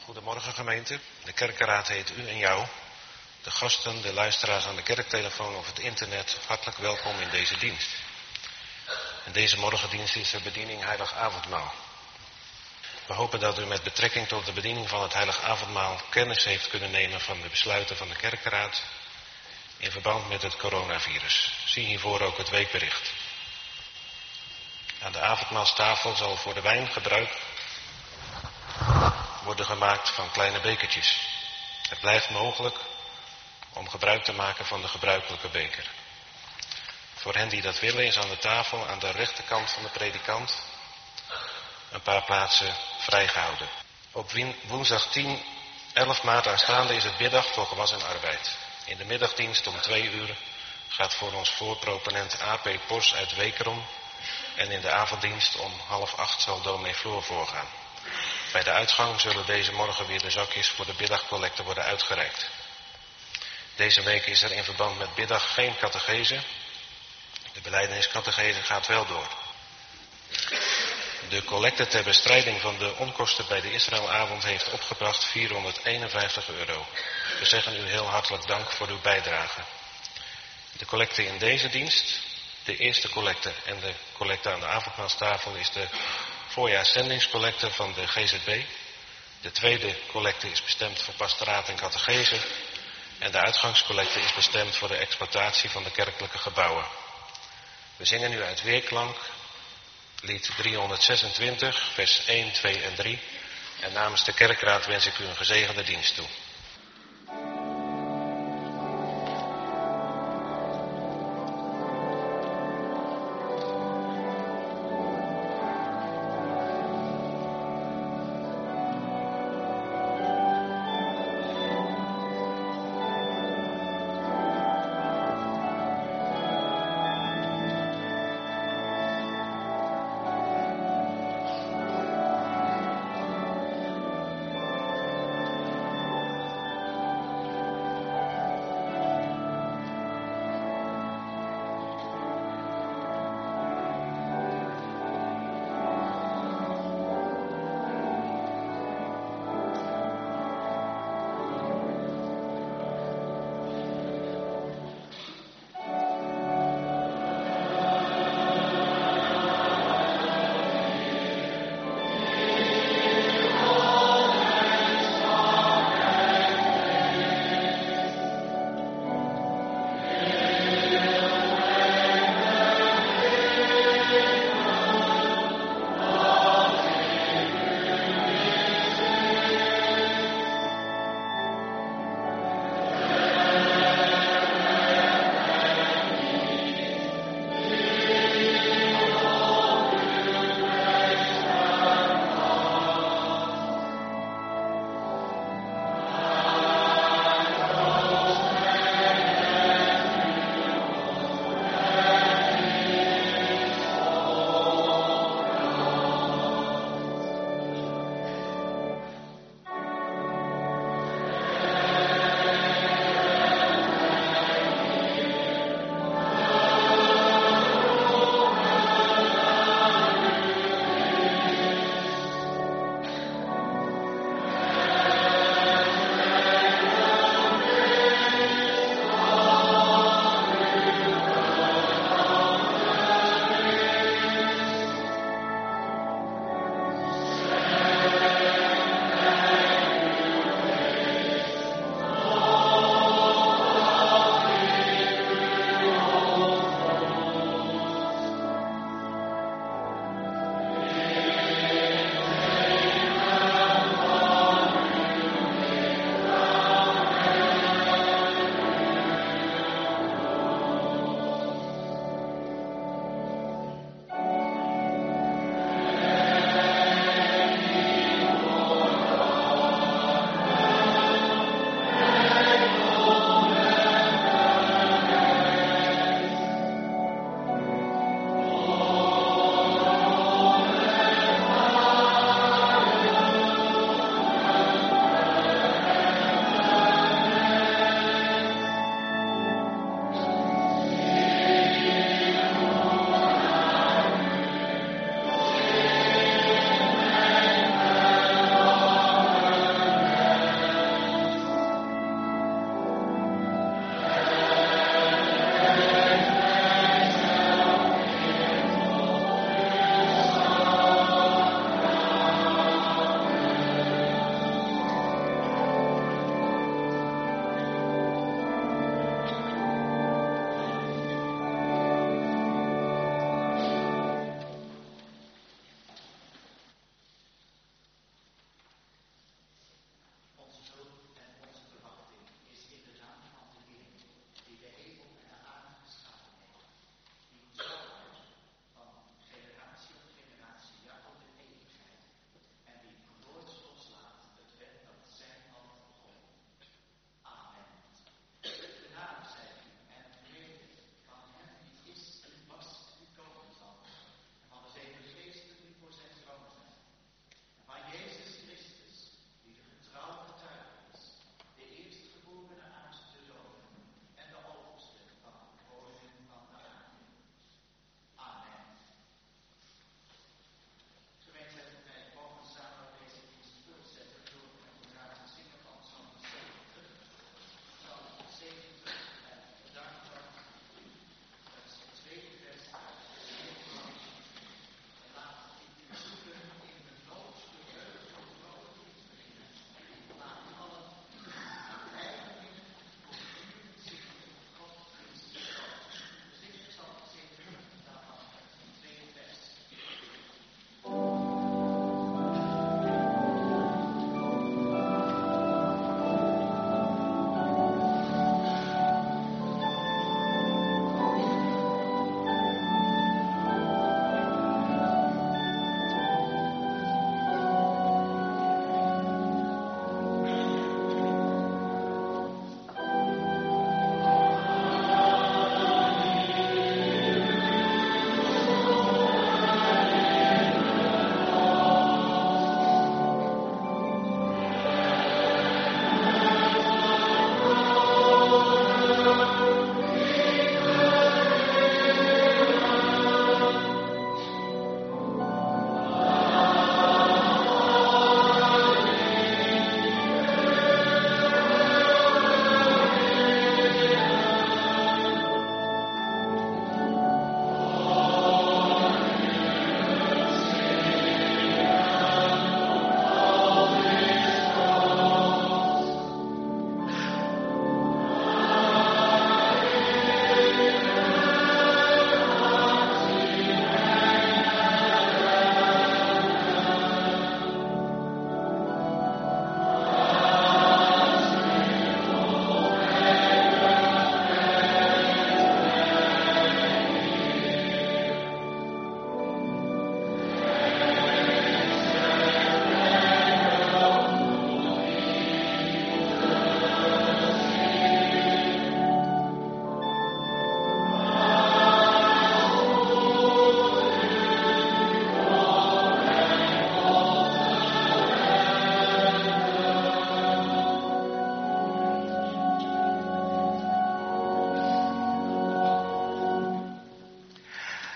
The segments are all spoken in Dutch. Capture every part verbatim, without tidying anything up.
Goedemorgen gemeente. De kerkenraad heet u en jou. De gasten, de luisteraars aan de kerktelefoon of het internet, hartelijk welkom in deze dienst. En deze morgendienst is de bediening Heilig Avondmaal. We hopen dat u met betrekking tot de bediening van het Heilig Avondmaal kennis heeft kunnen nemen van de besluiten van de kerkenraad in verband met het coronavirus. Zie hiervoor ook het weekbericht. Aan de avondmaalstafel zal voor de wijn gebruik worden gemaakt van kleine bekertjes. Het blijft mogelijk om gebruik te maken van de gebruikelijke beker. Voor hen die dat willen is aan de tafel aan de rechterkant van de predikant een paar plaatsen vrijgehouden. Op woensdag tien, elf maart aanstaande is het biddag voor gewas en arbeid. In de middagdienst om twee uur gaat voor ons voorproponent A P Pors uit Wekerom en in de avonddienst om half acht zal dominee Floor voorgaan. Bij de uitgang zullen deze morgen weer de zakjes voor de biddagcollecte worden uitgereikt. Deze week is er in verband met biddag geen catechese. De belijdeniscatechese gaat wel door. De collecte ter bestrijding van de onkosten bij de Israëlavond heeft opgebracht vierhonderdeenenvijftig euro. We zeggen u heel hartelijk dank voor uw bijdrage. De collecte in deze dienst, de eerste collecte en de collecte aan de avondmaalstafel is de voorjaarszendingscollecte van de G Z B. De tweede collecte is bestemd voor pastoraat en catechese. En de uitgangscollecte is bestemd voor de exploitatie van de kerkelijke gebouwen. We zingen nu uit weerklank lied driehonderdzesentwintig, vers één, twee en drie. En namens de kerkraad wens ik u een gezegende dienst toe.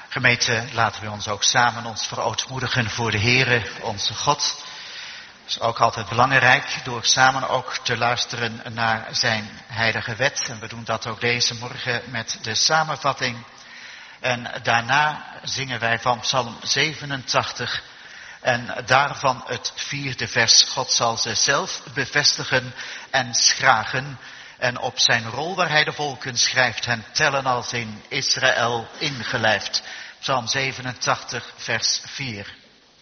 Gemeente, laten we ons ook samen ons verootmoedigen voor de Heere, onze God. Dat is ook altijd belangrijk door samen ook te luisteren naar zijn heilige wet. En we doen dat ook deze morgen met de samenvatting. En daarna zingen wij van Psalm zevenentachtig en daarvan het vierde vers. God zal ze zelf bevestigen en schragen. En op zijn rol waar hij de volken schrijft, hen tellen als in Israël ingelijfd. Psalm zevenentachtig, vers vier.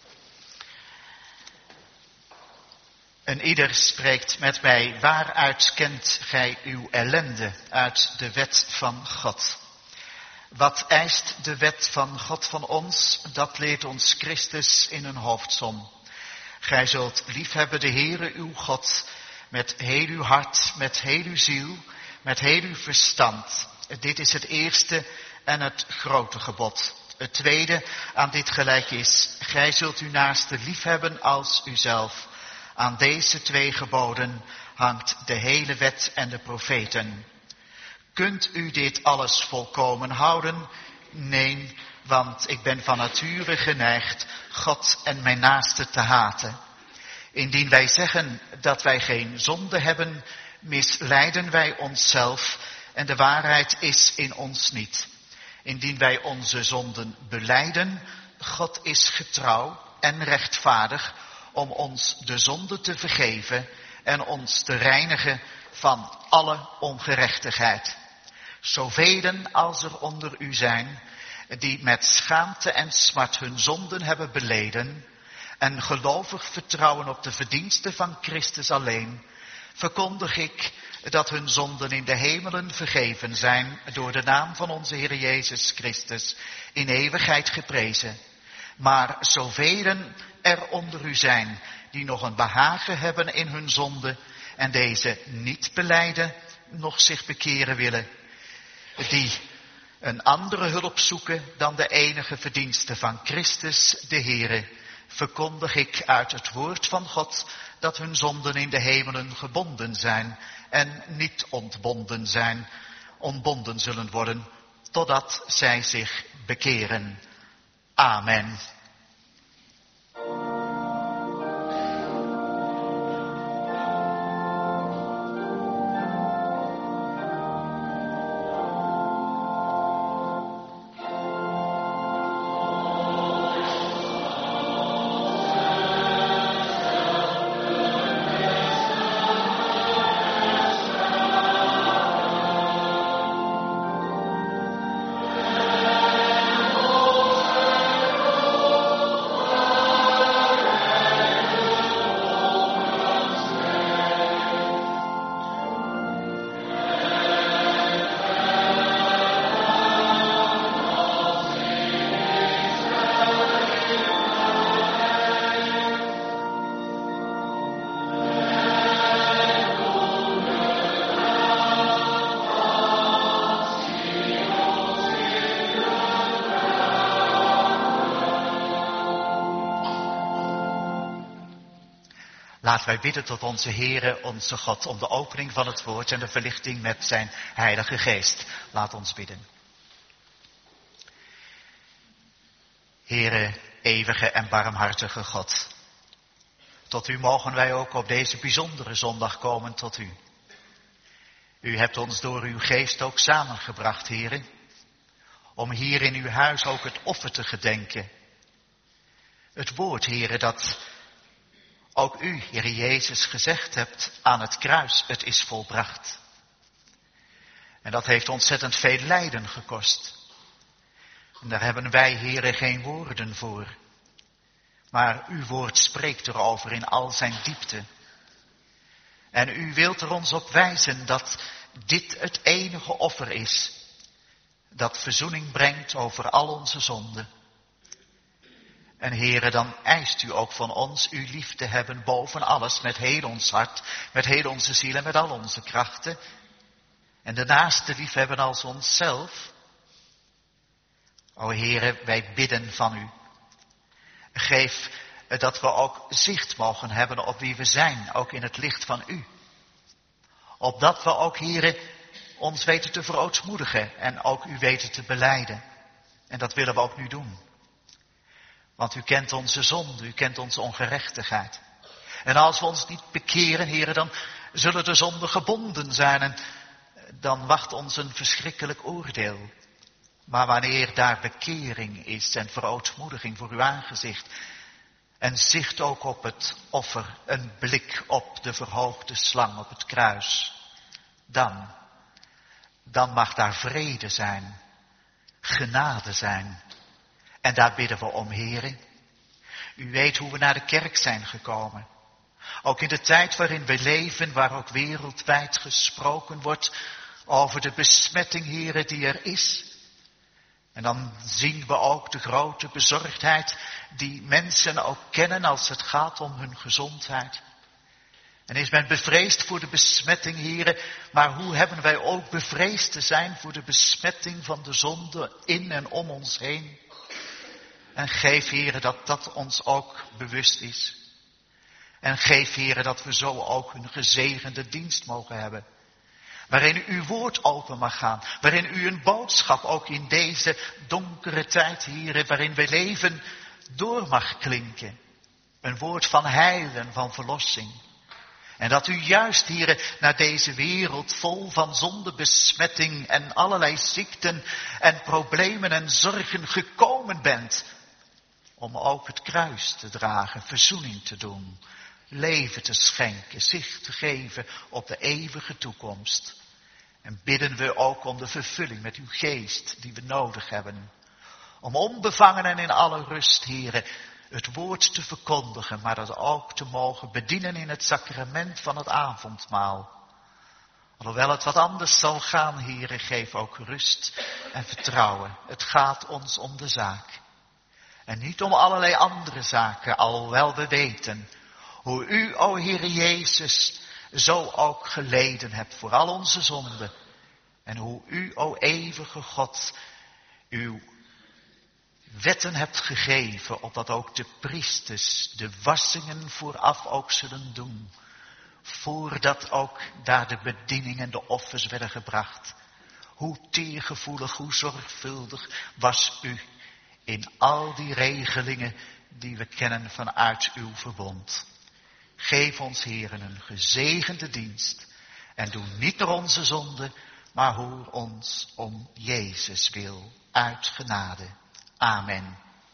En ieder spreekt met mij, waaruit kent gij uw ellende? Uit de wet van God. Wat eist de wet van God van ons? Dat leert ons Christus in een hoofdsom. Gij zult liefhebben de Heere uw God met heel uw hart, met heel uw ziel, met heel uw verstand. Dit is het eerste en het grote gebod. Het tweede aan dit gelijk is, gij zult uw naaste liefhebben als uzelf. Aan deze twee geboden hangt de hele wet en de profeten. Kunt u dit alles volkomen houden? Nee, want ik ben van nature geneigd God en mijn naaste te haten. Indien wij zeggen dat wij geen zonde hebben, misleiden wij onszelf en de waarheid is in ons niet. Indien wij onze zonden belijden, God is getrouw en rechtvaardig om ons de zonde te vergeven en ons te reinigen van alle ongerechtigheid. Zovelen als er onder u zijn, die met schaamte en smart hun zonden hebben beleden en gelovig vertrouwen op de verdiensten van Christus alleen, verkondig ik dat hun zonden in de hemelen vergeven zijn door de naam van onze Heer Jezus Christus in eeuwigheid geprezen. Maar zovelen er onder u zijn die nog een behagen hebben in hun zonde en deze niet belijden, nog zich bekeren willen, die een andere hulp zoeken dan de enige verdienste van Christus de Heere, verkondig ik uit het woord van God dat hun zonden in de hemelen gebonden zijn en niet ontbonden zijn, ontbonden zullen worden, totdat zij zich bekeren. Amen. Laten wij bidden tot onze Heere, onze God, om de opening van het woord en de verlichting met zijn Heilige Geest. Laat ons bidden. Heere, eeuwige en barmhartige God. Tot u mogen wij ook op deze bijzondere zondag komen tot u. U hebt ons door uw geest ook samengebracht, Heere, om hier in uw huis ook het offer te gedenken. Het woord, Heere, dat ook u, Heere Jezus, gezegd hebt aan het kruis, het is volbracht. En dat heeft ontzettend veel lijden gekost. En daar hebben wij, Heere, geen woorden voor. Maar uw woord spreekt erover in al zijn diepte. En u wilt er ons op wijzen dat dit het enige offer is, dat verzoening brengt over al onze zonden. En Heere, dan eist u ook van ons uw liefde hebben boven alles, met heel ons hart, met heel onze ziel en met al onze krachten. En de naaste lief hebben als onszelf. O Heere, wij bidden van u. Geef dat we ook zicht mogen hebben op wie we zijn, ook in het licht van u. Opdat we ook, Heere, ons weten te verootmoedigen en ook u weten te belijden. En dat willen we ook nu doen. Want u kent onze zonde, u kent onze ongerechtigheid. En als we ons niet bekeren, heren, dan zullen de zonden gebonden zijn en dan wacht ons een verschrikkelijk oordeel. Maar wanneer daar bekering is en verootmoediging voor uw aangezicht en zicht ook op het offer, een blik op de verhoogde slang op het kruis, dan, dan mag daar vrede zijn, genade zijn. En daar bidden we om, heren. U weet hoe we naar de kerk zijn gekomen. Ook in de tijd waarin we leven, waar ook wereldwijd gesproken wordt over de besmetting, heren, die er is. En dan zien we ook de grote bezorgdheid die mensen ook kennen als het gaat om hun gezondheid. En is men bevreesd voor de besmetting, heren, maar hoe hebben wij ook bevreesd te zijn voor de besmetting van de zonde in en om ons heen? En geef, heren, dat dat ons ook bewust is. En geef, heren, dat we zo ook een gezegende dienst mogen hebben. Waarin u uw woord open mag gaan. Waarin u een boodschap ook in deze donkere tijd, heren, waarin we leven, door mag klinken. Een woord van heil en van verlossing. En dat u juist, heren, naar deze wereld vol van zondebesmetting en allerlei ziekten en problemen en zorgen gekomen bent. Om ook het kruis te dragen, verzoening te doen, leven te schenken, zicht te geven op de eeuwige toekomst. En bidden we ook om de vervulling met uw geest die we nodig hebben. Om onbevangen en in alle rust, heren, het woord te verkondigen, maar dat ook te mogen bedienen in het sacrament van het avondmaal. Alhoewel het wat anders zal gaan, heren, geef ook rust en vertrouwen. Het gaat ons om de zaak. En niet om allerlei andere zaken, alhoewel we weten hoe u, o Heere Jezus, zo ook geleden hebt voor al onze zonden. En hoe u, o eeuwige God, uw wetten hebt gegeven, opdat ook de priesters de wassingen vooraf ook zullen doen. Voordat ook daar de bediening en de offers werden gebracht. Hoe teergevoelig, hoe zorgvuldig was u in al die regelingen die we kennen vanuit uw verbond. Geef ons, heren, een gezegende dienst. En doe niet naar onze zonde, maar hoor ons om Jezus wil. Uit genade. Amen.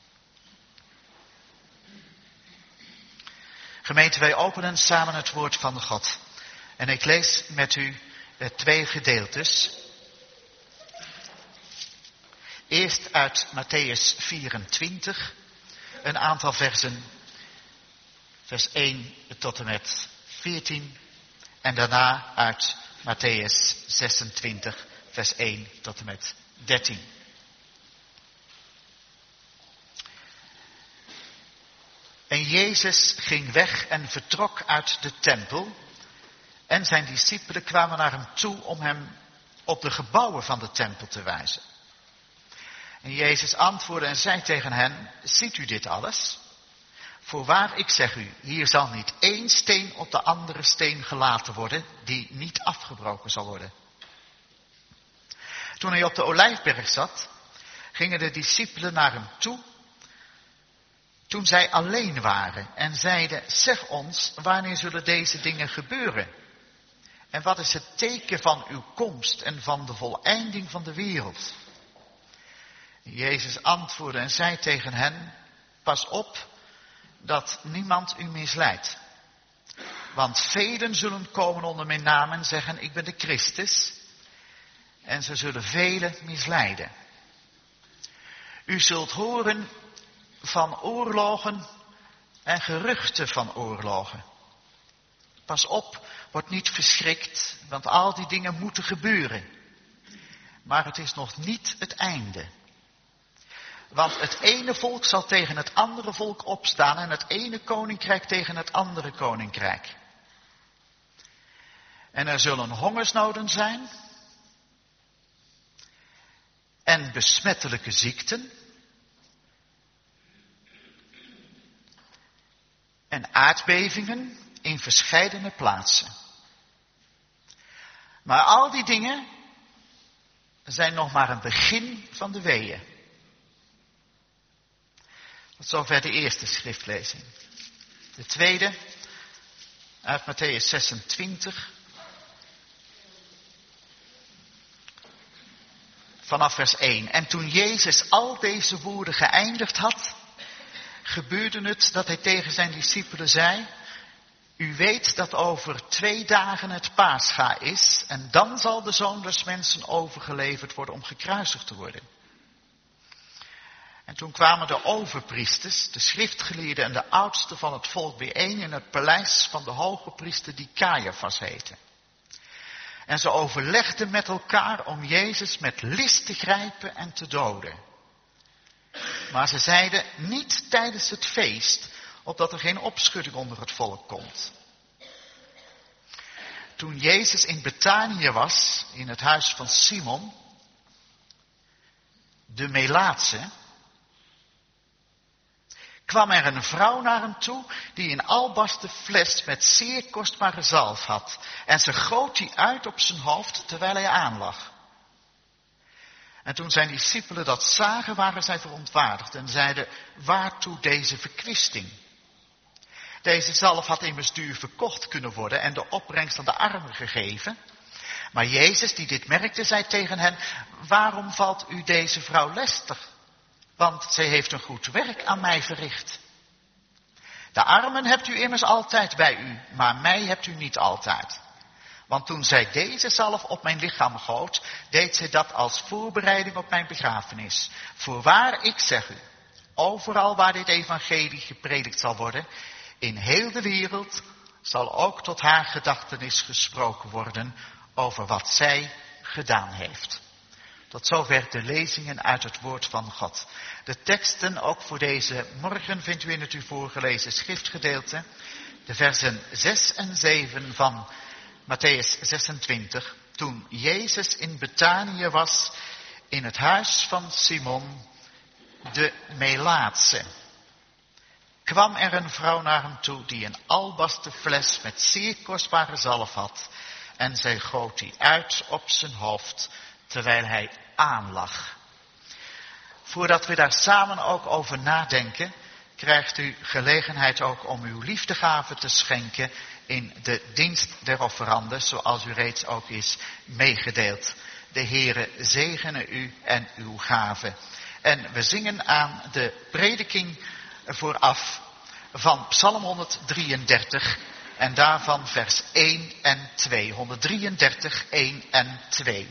Gemeente, wij openen samen het woord van God. En ik lees met u twee gedeeltes. Eerst uit Matthäus vierentwintig, een aantal versen, vers één tot en met veertien. En daarna uit Matthäus zesentwintig, vers één tot en met dertien. En Jezus ging weg en vertrok uit de tempel. En zijn discipelen kwamen naar hem toe om hem op de gebouwen van de tempel te wijzen. En Jezus antwoordde en zei tegen hen, ziet u dit alles? Voorwaar, ik zeg u, hier zal niet één steen op de andere steen gelaten worden, die niet afgebroken zal worden. Toen hij op de Olijfberg zat, gingen de discipelen naar hem toe, toen zij alleen waren en zeiden, zeg ons, wanneer zullen deze dingen gebeuren? En wat is het teken van uw komst en van de voleinding van de wereld? Jezus antwoordde en zei tegen hen, pas op dat niemand u misleidt. Want velen zullen komen onder mijn naam en zeggen, ik ben de Christus. En ze zullen velen misleiden. U zult horen van oorlogen en geruchten van oorlogen. Pas op, word niet verschrikt, want al die dingen moeten gebeuren. Maar het is nog niet het einde. Want het ene volk zal tegen het andere volk opstaan en het ene koninkrijk tegen het andere koninkrijk. En er zullen hongersnoden zijn en besmettelijke ziekten en aardbevingen in verscheidene plaatsen. Maar al die dingen zijn nog maar een begin van de weeën. Tot zover de eerste schriftlezing. De tweede, uit Matthäus zesentwintig. Vanaf vers één. En toen Jezus al deze woorden geëindigd had, gebeurde het dat hij tegen zijn discipelen zei: U weet dat over twee dagen het Pascha is en dan zal de Zoon des Mensen overgeleverd worden om gekruisigd te worden. En toen kwamen de overpriesters, de schriftgeleerden en de oudsten van het volk bijeen in het paleis van de hoge priester die Caiaphas heette. En ze overlegden met elkaar om Jezus met list te grijpen en te doden. Maar ze zeiden: niet tijdens het feest, opdat er geen opschudding onder het volk komt. Toen Jezus in Betanië was, in het huis van Simon, de Melaatse, kwam er een vrouw naar hem toe die een albasten fles met zeer kostbare zalf had. En ze goot die uit op zijn hoofd terwijl hij aanlag. En toen zijn discipelen dat zagen, waren zij verontwaardigd en zeiden: waartoe deze verkwisting? Deze zalf had immers duur verkocht kunnen worden en de opbrengst aan de armen gegeven. Maar Jezus, die dit merkte, zei tegen hen: waarom valt u deze vrouw lastig? Want zij heeft een goed werk aan mij verricht. De armen hebt u immers altijd bij u, maar mij hebt u niet altijd. Want toen zij deze zalf op mijn lichaam goot, deed zij dat als voorbereiding op mijn begrafenis. Voorwaar, ik zeg u, overal waar dit evangelie gepredikt zal worden, in heel de wereld, zal ook tot haar gedachtenis gesproken worden over wat zij gedaan heeft. Tot zover de lezingen uit het woord van God. De teksten ook voor deze morgen vindt u in het u voorgelezen schriftgedeelte. De versen zes en zeven van Matthäus zesentwintig. Toen Jezus in Betanië was, in het huis van Simon, de Melaatse, kwam er een vrouw naar hem toe die een albasten fles met zeer kostbare zalf had. En zij goot die uit op zijn hoofd terwijl hij aanlag. Voordat we daar samen ook over nadenken, krijgt u gelegenheid ook om uw liefdegave te schenken in de dienst der offeranden, zoals u reeds ook is meegedeeld. De Heere zegene u en uw gave. En we zingen aan de prediking vooraf van Psalm honderddrieëndertig en daarvan vers één en twee. honderddrieëndertig, één en twee.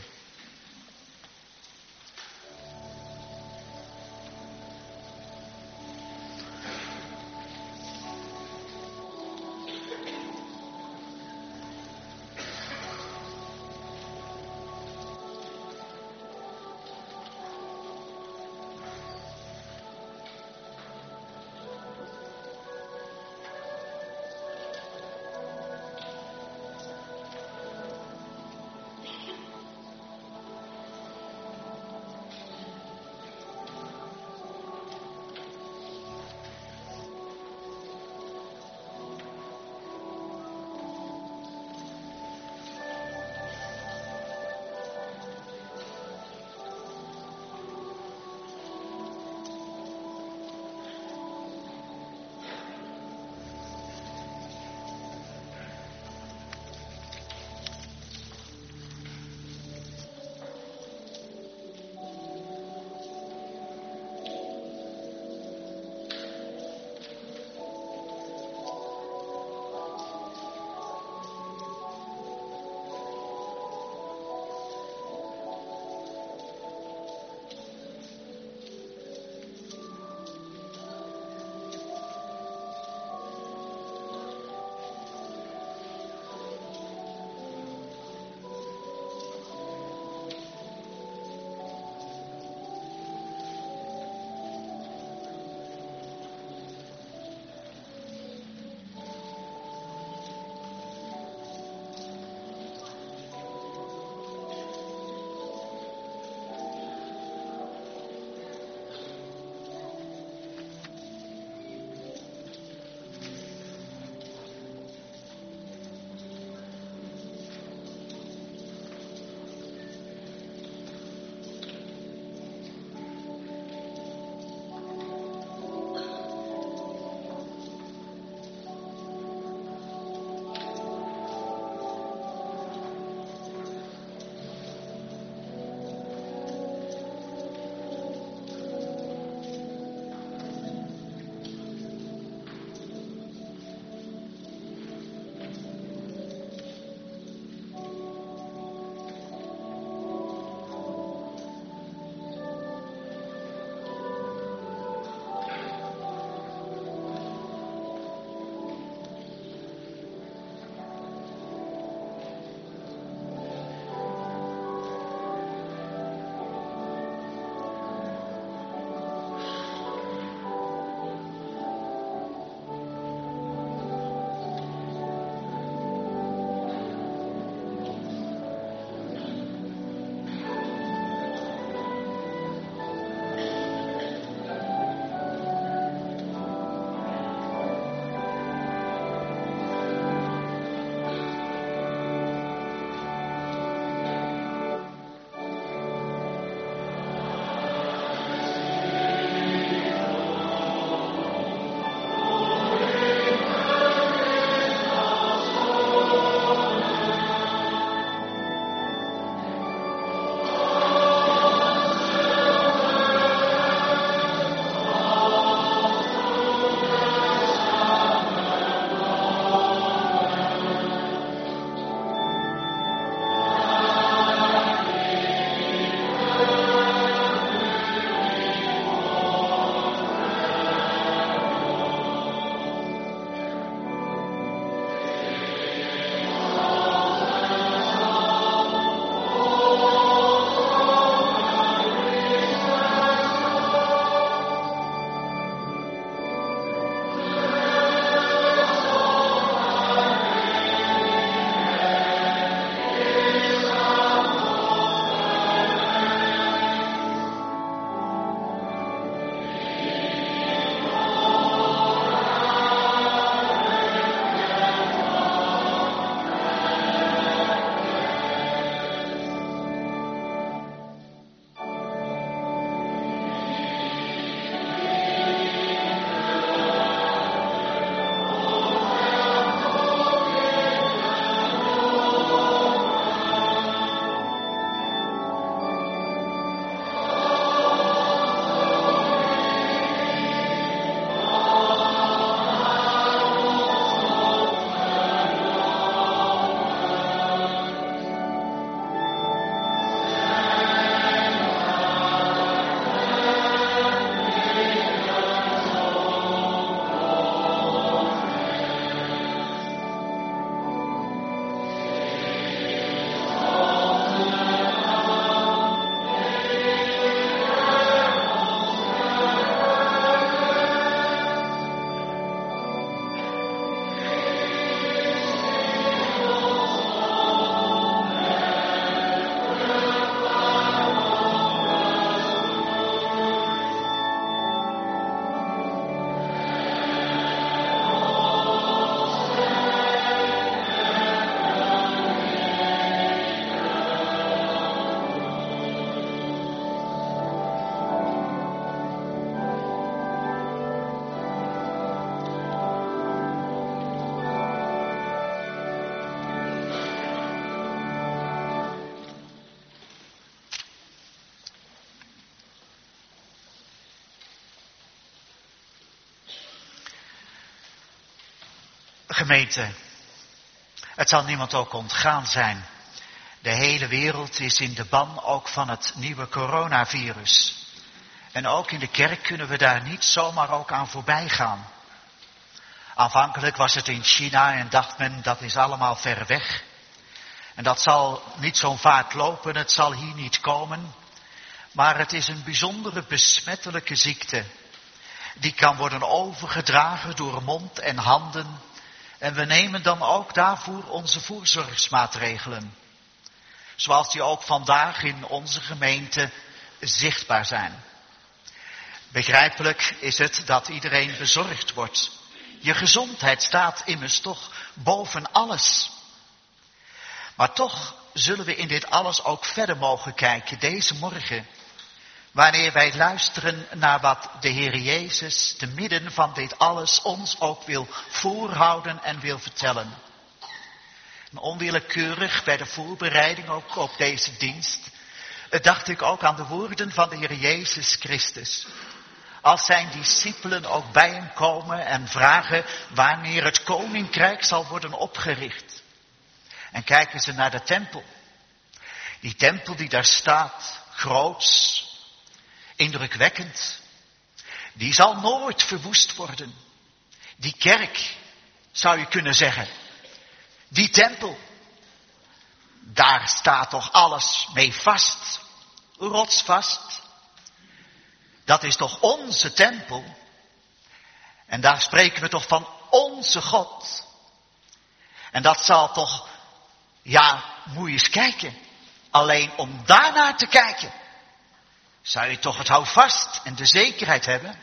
Gemeente, het zal niemand ook ontgaan zijn. De hele wereld is in de ban ook van het nieuwe coronavirus. En ook in de kerk kunnen we daar niet zomaar ook aan voorbij gaan. Aanvankelijk was het in China en dacht men dat is allemaal ver weg. En dat zal niet zo'n vaart lopen, het zal hier niet komen. Maar het is een bijzondere besmettelijke ziekte. Die kan worden overgedragen door mond en handen. En we nemen dan ook daarvoor onze voorzorgsmaatregelen. Zoals die ook vandaag in onze gemeente zichtbaar zijn. Begrijpelijk is het dat iedereen bezorgd wordt. Je gezondheid staat immers toch boven alles. Maar toch zullen we in dit alles ook verder mogen kijken deze morgen. Wanneer wij luisteren naar wat de Heer Jezus te midden van dit alles ons ook wil voorhouden en wil vertellen. En onwillekeurig bij de voorbereiding ook op deze dienst dacht ik ook aan de woorden van de Heer Jezus Christus. Als zijn discipelen ook bij hem komen en vragen wanneer het koninkrijk zal worden opgericht. En kijken ze naar de tempel. Die tempel die daar staat, groots, indrukwekkend. Die zal nooit verwoest worden. Die kerk, zou je kunnen zeggen. Die tempel. Daar staat toch alles mee vast. Rotsvast. Dat is toch onze tempel. En daar spreken we toch van onze God. En dat zal toch, ja, moet je eens kijken. Alleen om daarnaar te kijken. Zou je toch het houvast en de zekerheid hebben?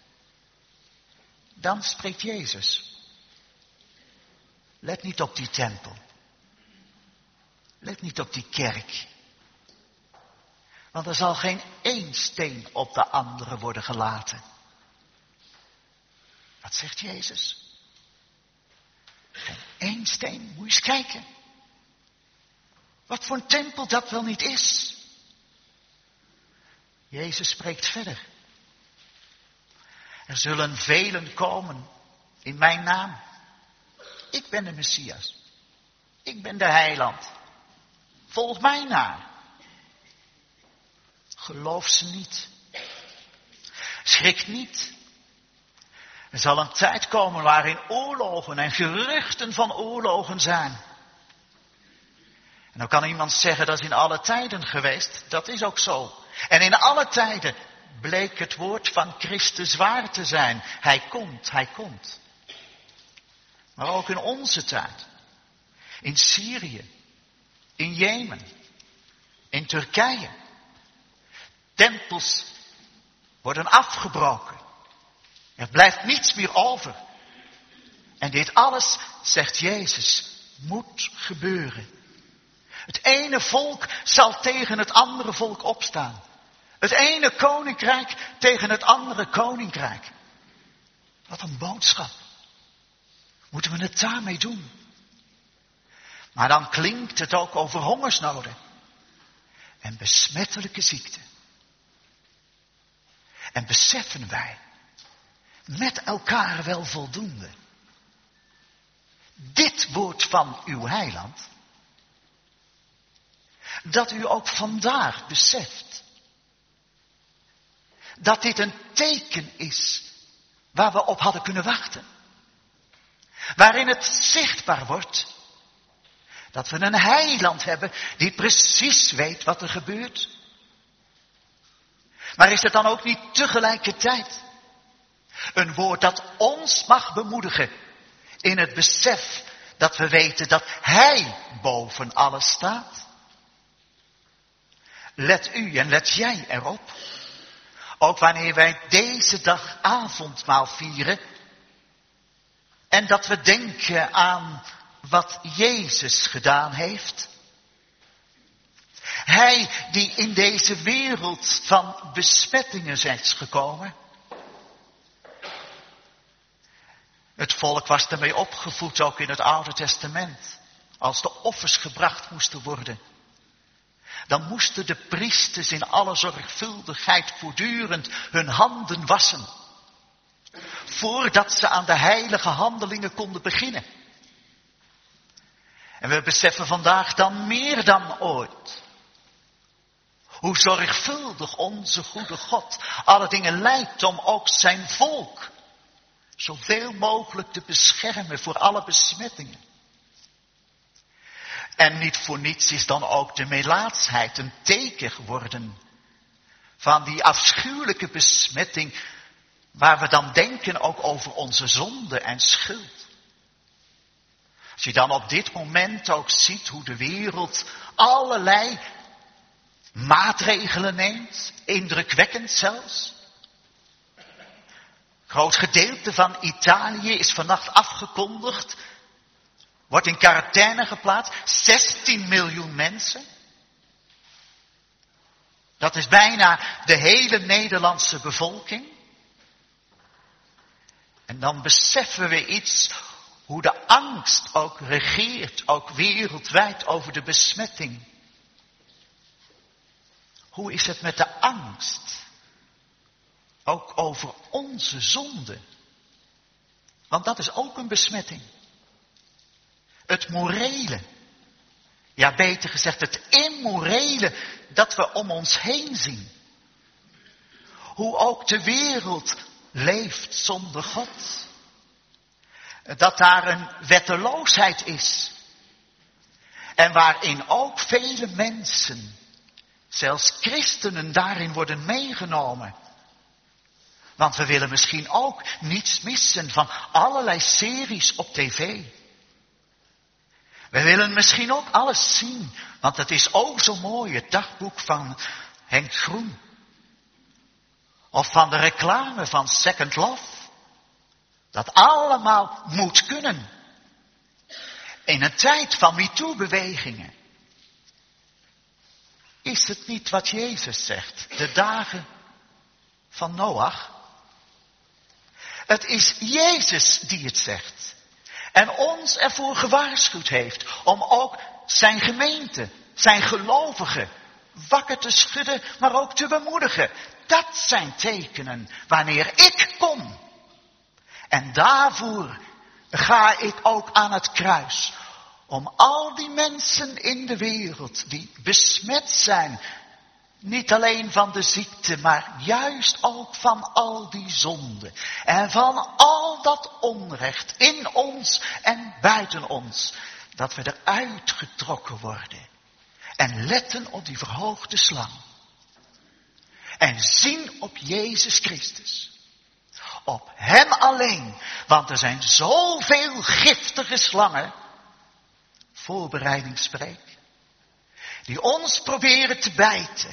Dan spreekt Jezus. Let niet op die tempel. Let niet op die kerk. Want er zal geen één steen op de andere worden gelaten. Wat zegt Jezus? Geen één steen, moet je eens kijken. Wat voor een tempel dat wel niet is. Jezus spreekt verder. Er zullen velen komen in mijn naam. Ik ben de Messias. Ik ben de heiland. Volg mij na. Geloof ze niet. Schrik niet. Er zal een tijd komen waarin oorlogen en geruchten van oorlogen zijn. En dan kan iemand zeggen dat is in alle tijden geweest. Dat is ook zo. En in alle tijden bleek het woord van Christus waar te zijn. Hij komt, hij komt. Maar ook in onze tijd. In Syrië. In Jemen. In Turkije. Tempels worden afgebroken. Er blijft niets meer over. En dit alles, zegt Jezus, moet gebeuren. Het ene volk zal tegen het andere volk opstaan. Het ene koninkrijk tegen het andere koninkrijk. Wat een boodschap. Moeten we het daarmee doen? Maar dan klinkt het ook over hongersnoden. En besmettelijke ziekten. En beseffen wij met elkaar wel voldoende. Dit woord van uw heiland. Dat u ook vandaag beseft. Dat dit een teken is waar we op hadden kunnen wachten. Waarin het zichtbaar wordt dat we een heiland hebben die precies weet wat er gebeurt. Maar is het dan ook niet tegelijkertijd een woord dat ons mag bemoedigen in het besef dat we weten dat hij boven alles staat? Let u en let jij erop. Ook wanneer wij deze dag avondmaal vieren. En dat we denken aan wat Jezus gedaan heeft. Hij die in deze wereld van besmettingen is gekomen. Het volk was ermee opgevoed, ook in het Oude Testament. Als de offers gebracht moesten worden. Dan moesten de priesters in alle zorgvuldigheid voortdurend hun handen wassen. Voordat ze aan de heilige handelingen konden beginnen. En we beseffen vandaag dan meer dan ooit hoe zorgvuldig onze goede God alle dingen leidt om ook zijn volk zoveel mogelijk te beschermen voor alle besmettingen. En niet voor niets is dan ook de melaatsheid een teken geworden van die afschuwelijke besmetting waar we dan denken ook over onze zonde en schuld. Als je dan op dit moment ook ziet hoe de wereld allerlei maatregelen neemt, indrukwekkend zelfs. Een groot gedeelte van Italië is vannacht afgekondigd, wordt in quarantaine geplaatst, zestien miljoen mensen. Dat is bijna de hele Nederlandse bevolking. En dan beseffen we iets, hoe de angst ook regeert, ook wereldwijd over de besmetting. Hoe is het met de angst? Ook over onze zonde. Want dat is ook een besmetting. Het morele. Ja, beter gezegd, het immorele dat we om ons heen zien. Hoe ook de wereld leeft zonder God. Dat daar een wetteloosheid is. En waarin ook vele mensen, zelfs christenen, daarin worden meegenomen. Want we willen misschien ook niets missen van allerlei series op tv. We willen misschien ook alles zien, want het is ook zo mooi, het dagboek van Henk Groen. Of van de reclame van Second Love. Dat allemaal moet kunnen. In een tijd van MeToo-bewegingen. Is het niet wat Jezus zegt? De dagen van Noach. Het is Jezus die het zegt. En ons ervoor gewaarschuwd heeft om ook zijn gemeente, zijn gelovigen, wakker te schudden, maar ook te bemoedigen. Dat zijn tekenen wanneer ik kom. En daarvoor ga ik ook aan het kruis. Om al die mensen in de wereld die besmet zijn. Niet alleen van de ziekte, maar juist ook van al die zonden. En van al dat onrecht in ons en buiten ons. Dat we eruit getrokken worden. En letten op die verhoogde slang. En zien op Jezus Christus. Op hem alleen. Want er zijn zoveel giftige slangen. Voorbereiding spreek. Die ons proberen te bijten.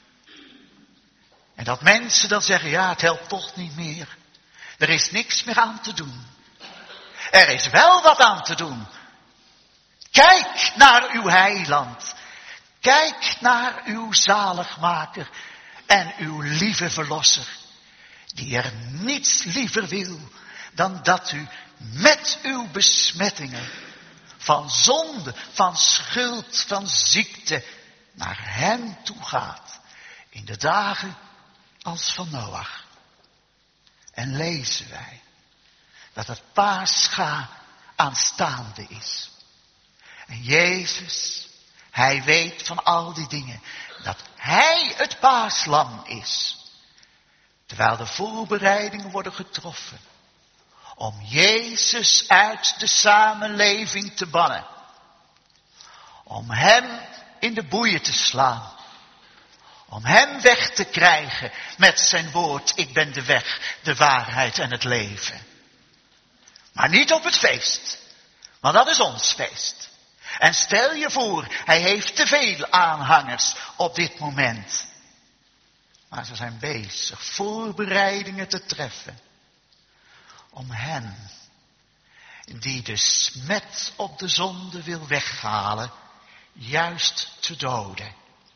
En dat mensen dan zeggen, ja, het helpt toch niet meer. Er is niks meer aan te doen. Er is wel wat aan te doen. Kijk naar uw heiland. Kijk naar uw zaligmaker en uw lieve verlosser. Die er niets liever wil dan dat u met uw besmettingen van zonde, van schuld, van ziekte naar hem toe gaat. In de dagen als van Noach. En lezen wij dat het Pascha aanstaande is. En Jezus, hij weet van al die dingen dat hij het paaslam is. Terwijl de voorbereidingen worden getroffen om Jezus uit de samenleving te bannen. Om hem in de boeien te slaan. Om hem weg te krijgen met zijn woord, ik ben de weg, de waarheid en het leven. Maar niet op het feest, want dat is ons feest. En stel je voor, hij heeft te veel aanhangers op dit moment. Maar ze zijn bezig voorbereidingen te treffen om hem, die de smet op de zonde wil weghalen, juist te doden.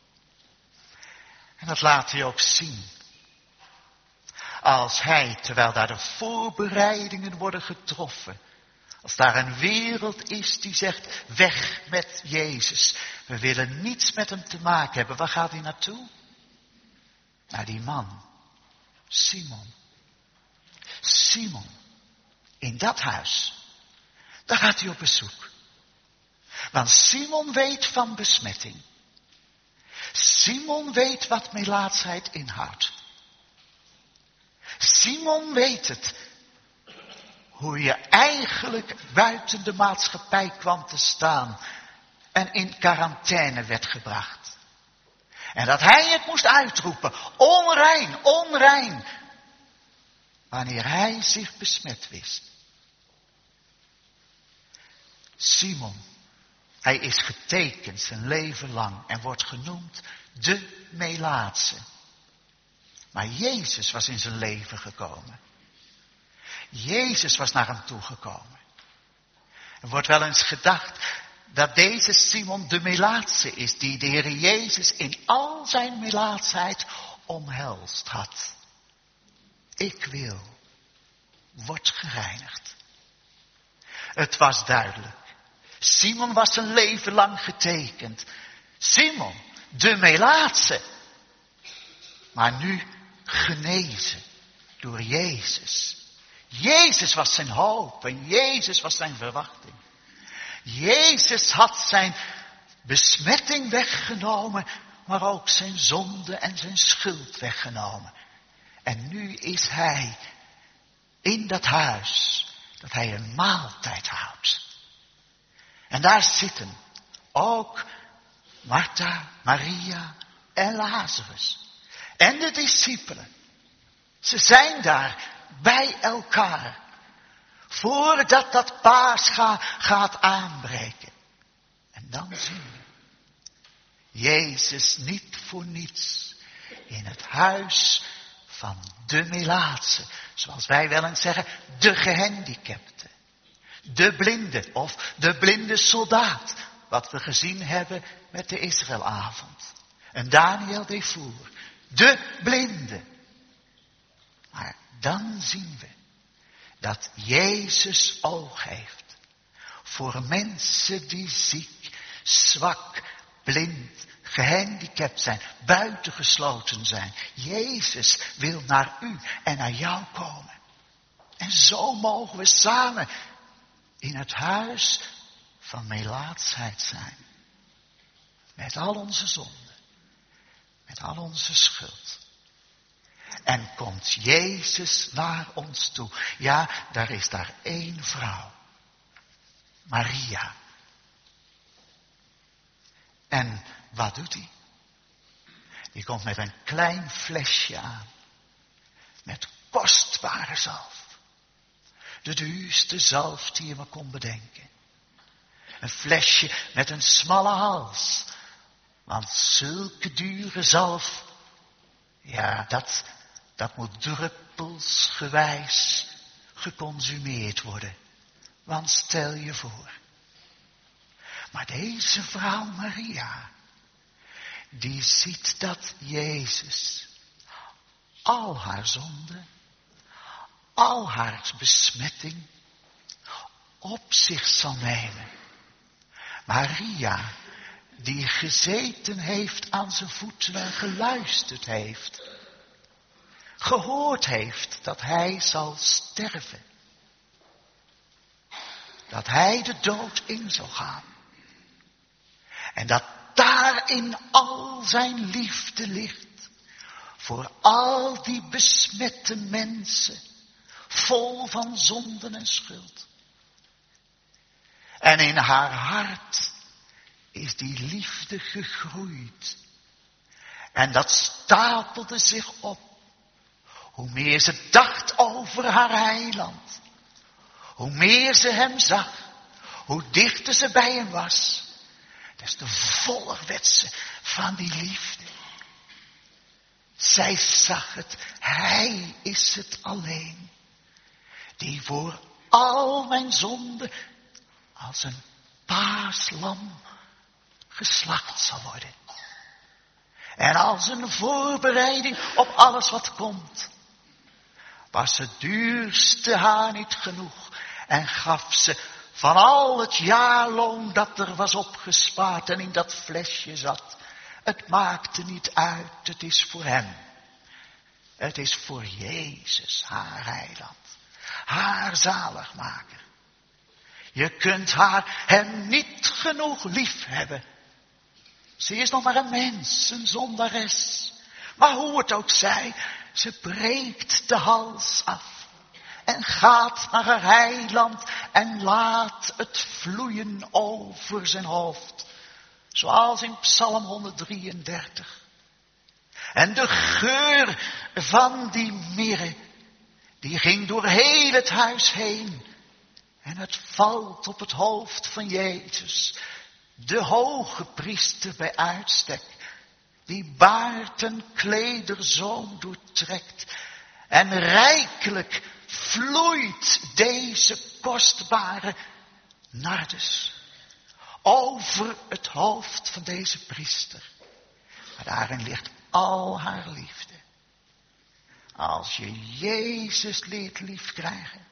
En dat laat hij ook zien. Als hij, terwijl daar de voorbereidingen worden getroffen, als daar een wereld is die zegt, weg met Jezus. We willen niets met hem te maken hebben. Waar gaat hij naartoe? Naar die man, Simon. Simon, in dat huis, daar gaat hij op bezoek. Want Simon weet van besmetting. Simon weet wat melaatsheid inhoudt. Simon weet het. Hoe je eigenlijk buiten de maatschappij kwam te staan. En in quarantaine werd gebracht. En dat hij het moest uitroepen. Onrein, onrein. Wanneer hij zich besmet wist. Simon. Hij is getekend zijn leven lang. En wordt genoemd de melaatse. Maar Jezus was in zijn leven gekomen. Jezus was naar hem toegekomen. Er wordt wel eens gedacht dat deze Simon de melaatse is die de Heer Jezus in al zijn melaatsheid omhelst had. Ik wil, word gereinigd. Het was duidelijk. Simon was zijn leven lang getekend. Simon, de melaatse. Maar nu genezen door Jezus. Jezus was zijn hoop en Jezus was zijn verwachting. Jezus had zijn besmetting weggenomen, maar ook zijn zonde en zijn schuld weggenomen. En nu is hij in dat huis, dat hij een maaltijd houdt. En daar zitten ook Martha, Maria en Lazarus. En de discipelen. Ze zijn daar bij elkaar. Voordat dat Pascha gaat aanbreken. En dan zien we. Jezus niet voor niets. In het huis van de melaatse. Zoals wij wel eens zeggen. De gehandicapte. De blinde. Of de blinde soldaat. Wat we gezien hebben met de Israëlavond. En Daniel Defour. De blinde. Maar dan zien we dat Jezus oog heeft voor mensen die ziek, zwak, blind, gehandicapt zijn, buitengesloten zijn. Jezus wil naar u en naar jou komen. En zo mogen we samen in het huis van melaatsheid zijn. Met al onze zonden, met al onze schuld. En komt Jezus naar ons toe. Ja, daar is daar één vrouw. Maria. En wat doet hij? Die komt met een klein flesje aan. Met kostbare zalf. De duurste zalf die je maar kon bedenken. Een flesje met een smalle hals. Want zulke dure zalf. Ja, dat... Dat moet druppelsgewijs geconsumeerd worden. Want stel je voor. Maar deze vrouw Maria. Die ziet dat Jezus. Al haar zonde. Al haar besmetting. Op zich zal nemen. Maria. Die gezeten heeft aan zijn voeten en geluisterd heeft. Gehoord heeft dat hij zal sterven. Dat hij de dood in zal gaan. En dat daarin al zijn liefde ligt. Voor al die besmette mensen. Vol van zonden en schuld. En in haar hart is die liefde gegroeid. En dat stapelde zich op. Hoe meer ze dacht over haar heiland. Hoe meer ze hem zag. Hoe dichter ze bij hem was. Des te voller werd ze van die liefde. Zij zag het. Hij is het alleen. Die voor al mijn zonden als een paaslam geslacht zal worden. En als een voorbereiding op alles wat komt. Was het duurste haar niet genoeg. En gaf ze van al het jaarloon dat er was opgespaard en in dat flesje zat. Het maakte niet uit, het is voor hem. Het is voor Jezus, haar heiland. Haar zaligmaker. Je kunt haar hem niet genoeg lief hebben. Ze is nog maar een mens, een zondares. Maar hoe het ook zij, ze breekt de hals af. En gaat naar haar heiland en laat het vloeien over zijn hoofd. Zoals in Psalm honderddrieëndertig. En de geur van die mirre, die ging door heel het huis heen. En het valt op het hoofd van Jezus, de hoge priester bij uitstek, die baard en klederzoom doortrekt. En rijkelijk vloeit deze kostbare nardus over het hoofd van deze priester. Maar daarin ligt al haar liefde. Als je Jezus leert lief krijgen,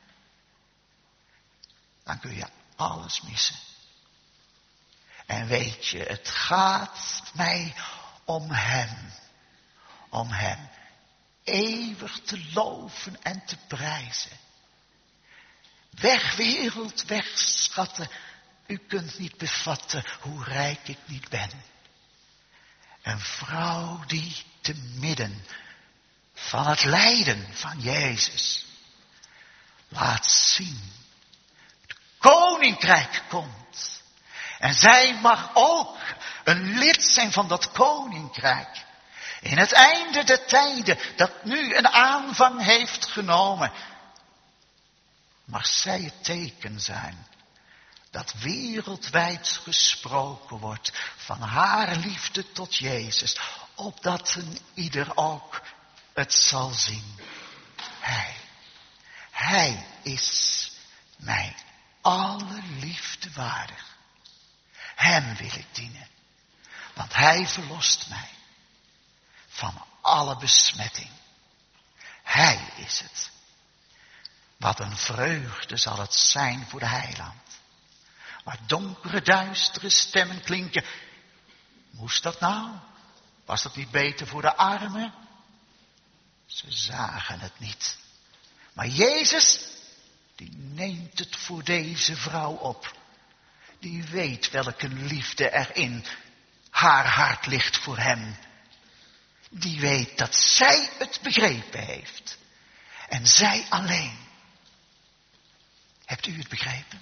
dan kun je alles missen. En weet je, het gaat mij om hem. Om hem eeuwig te loven en te prijzen. Weg wereld, weg schatten. U kunt niet bevatten hoe rijk ik niet ben. Een vrouw die te midden van het lijden van Jezus laat zien. Het koninkrijk komt. En zij mag ook een lid zijn van dat koninkrijk. In het einde der tijden, dat nu een aanvang heeft genomen, mag zij het teken zijn dat wereldwijd gesproken wordt van haar liefde tot Jezus, opdat een ieder ook het zal zien. Hij, hij is mij alle liefde waardig. Hem wil ik dienen, want hij verlost mij van alle besmetting. Hij is het. Wat een vreugde zal het zijn voor de heiland. Waar donkere, duistere stemmen klinken. Moest dat nou? Was dat niet beter voor de armen? Ze zagen het niet. Maar Jezus, die neemt het voor deze vrouw op. Die weet welke liefde er in haar hart ligt voor hem. Die weet dat zij het begrepen heeft. En zij alleen. Hebt u het begrepen?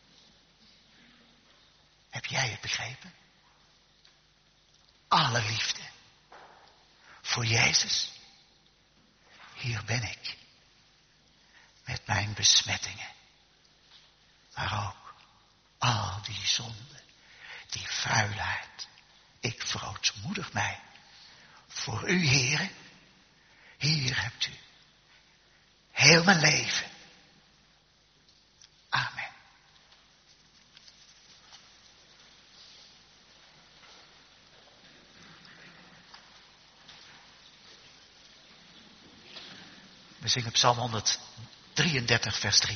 Heb jij het begrepen? Alle liefde. Voor Jezus. Hier ben ik. Met mijn besmettingen. Maar ook al die zonden. Die vuilheid. Ik verootmoedig mij. Voor u, Heere. Hier hebt u. Heel mijn leven. Amen. We zingen Psalm honderddrieëndertig, vers drie.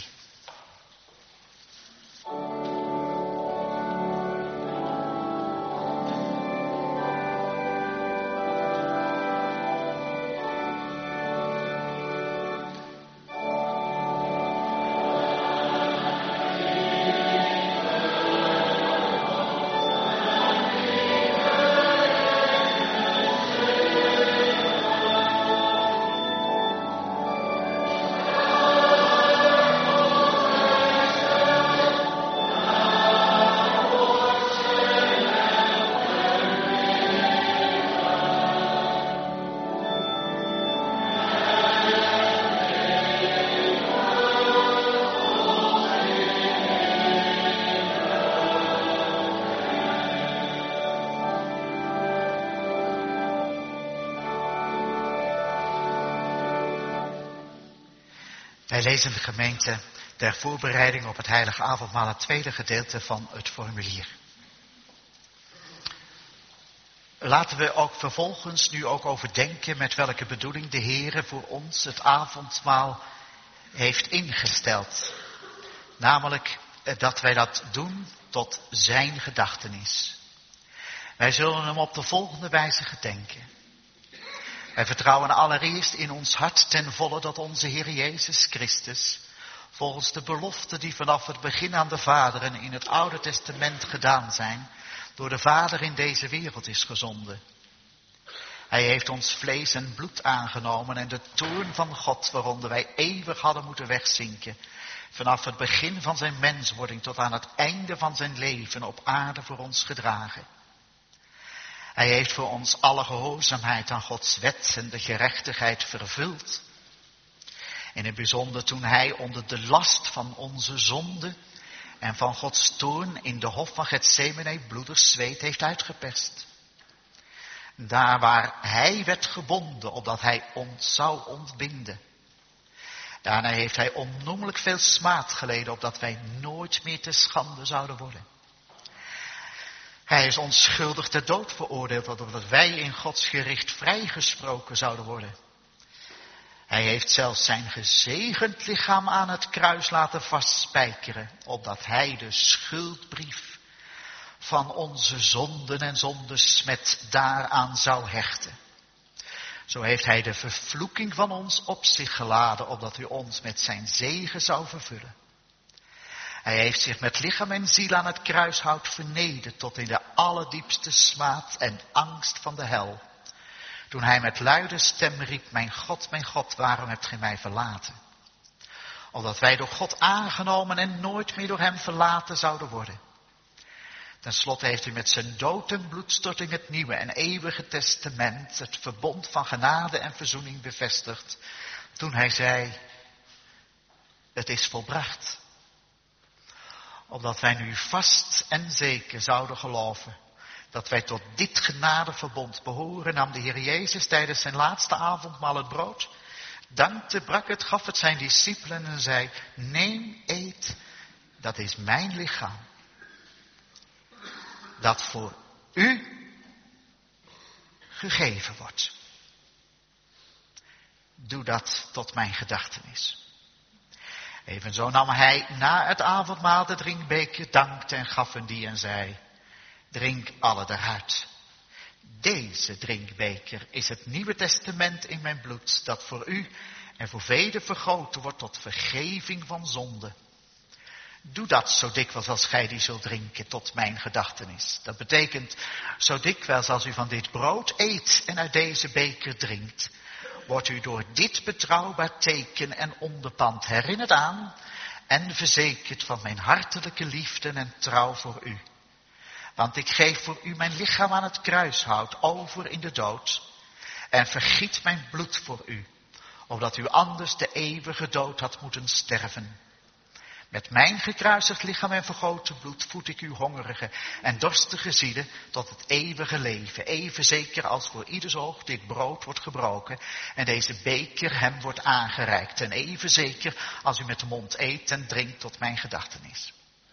Wij lezen de gemeente ter voorbereiding op het heilige avondmaal het tweede gedeelte van het formulier. Laten we ook vervolgens nu ook overdenken met welke bedoeling de Heere voor ons het avondmaal heeft ingesteld. Namelijk dat wij dat doen tot zijn gedachtenis. Wij zullen hem op de volgende wijze gedenken. Wij vertrouwen allereerst in ons hart ten volle dat onze Heer Jezus Christus volgens de beloften die vanaf het begin aan de vaderen in het Oude Testament gedaan zijn, door de Vader in deze wereld is gezonden. Hij heeft ons vlees en bloed aangenomen en de toorn van God, waaronder wij eeuwig hadden moeten wegzinken, vanaf het begin van zijn menswording tot aan het einde van zijn leven op aarde voor ons gedragen. Hij heeft voor ons alle gehoorzaamheid aan Gods wet en de gerechtigheid vervuld. In het bijzonder toen hij onder de last van onze zonde en van Gods toorn in de hof van Getsemane bloedig zweet heeft uitgeperst. Daar waar hij werd gebonden, opdat hij ons zou ontbinden. Daarna heeft hij onnoemelijk veel smaad geleden, opdat wij nooit meer te schande zouden worden. Hij is onschuldig ter dood veroordeeld, opdat wij in Gods gericht vrijgesproken zouden worden. Hij heeft zelfs zijn gezegend lichaam aan het kruis laten vastspijkeren, opdat hij de schuldbrief van onze zonden en zondesmet daaraan zou hechten. Zo heeft hij de vervloeking van ons op zich geladen, opdat u ons met zijn zegen zou vervullen. Hij heeft zich met lichaam en ziel aan het kruishout vernederd tot in de allerdiepste smaad en angst van de hel. Toen hij met luide stem riep, mijn God, mijn God, waarom hebt gij mij verlaten? Opdat wij door God aangenomen en nooit meer door hem verlaten zouden worden. Ten slotte heeft u met zijn dood en bloedstorting het nieuwe en eeuwige testament, het verbond van genade en verzoening bevestigd, toen hij zei, het is volbracht. Opdat wij nu vast en zeker zouden geloven dat wij tot dit genadeverbond behoren, nam de Heer Jezus tijdens zijn laatste avondmaal het brood, dankte, brak het, gaf het zijn discipelen en zei, neem, eet, dat is mijn lichaam, dat voor u gegeven wordt. Doe dat tot mijn gedachtenis. Evenzo nam hij na het avondmaal de drinkbeker, dankte en gaf hem die en zei, drink alle eruit. Deze drinkbeker is het Nieuwe Testament in mijn bloed, dat voor u en voor velen vergoten wordt tot vergeving van zonde. Doe dat zo dikwijls als gij die zult drinken tot mijn gedachtenis. Dat betekent, zo dikwijls als u van dit brood eet en uit deze beker drinkt, wordt u door dit betrouwbaar teken en onderpand herinnerd aan en verzekerd van mijn hartelijke liefde en trouw voor u. Want ik geef voor u mijn lichaam aan het kruishout over in de dood en vergiet mijn bloed voor u, opdat u anders de eeuwige dood had moeten sterven. Met mijn gekruisigd lichaam en vergoten bloed voed ik uw hongerige en dorstige zielen tot het eeuwige leven. Even zeker als voor ieders oog dit brood wordt gebroken en deze beker hem wordt aangereikt. En even zeker als u met de mond eet en drinkt tot mijn gedachtenis.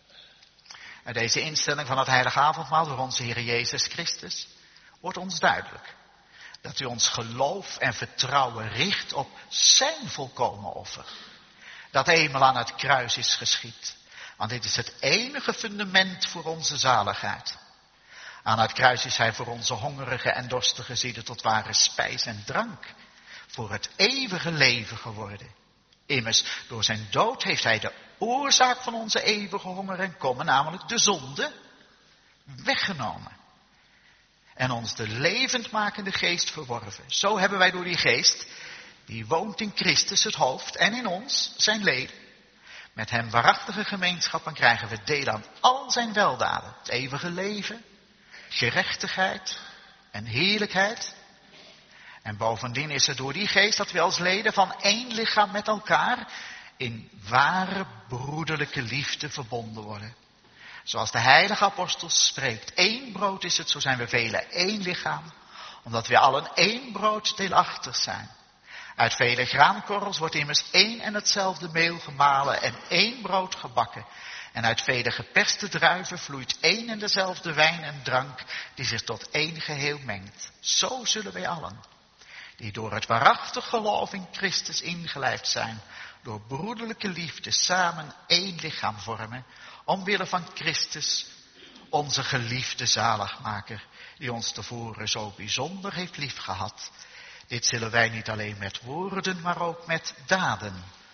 Uit deze instelling van het heilige avondmaal door onze Heer Jezus Christus wordt ons duidelijk dat u ons geloof en vertrouwen richt op zijn volkomen offer. Dat eenmaal aan het kruis is geschied. Want dit is het enige fundament voor onze zaligheid. Aan het kruis is hij voor onze hongerige en dorstige zielen tot ware spijs en drank. Voor het eeuwige leven geworden. Immers, door zijn dood heeft hij de oorzaak van onze eeuwige honger en kommer, namelijk de zonde, weggenomen. En ons de levendmakende geest verworven. Zo hebben wij door die geest, die woont in Christus het hoofd en in ons, zijn leden. Met hem waarachtige gemeenschappen krijgen we deel aan al zijn weldaden. Het eeuwige leven, gerechtigheid en heerlijkheid. En bovendien is het door die geest dat we als leden van één lichaam met elkaar in ware broederlijke liefde verbonden worden. Zoals de heilige apostel spreekt, één brood is het, zo zijn we velen één lichaam, omdat we allen één brood deelachtig zijn. Uit vele graankorrels wordt immers één en hetzelfde meel gemalen en één brood gebakken. En uit vele geperste druiven vloeit één en dezelfde wijn en drank die zich tot één geheel mengt. Zo zullen wij allen, die door het waarachtig geloof in Christus ingelijfd zijn, door broederlijke liefde samen één lichaam vormen, omwille van Christus, onze geliefde zaligmaker, die ons tevoren zo bijzonder heeft liefgehad. Dit zullen wij niet alleen met woorden, maar ook met daden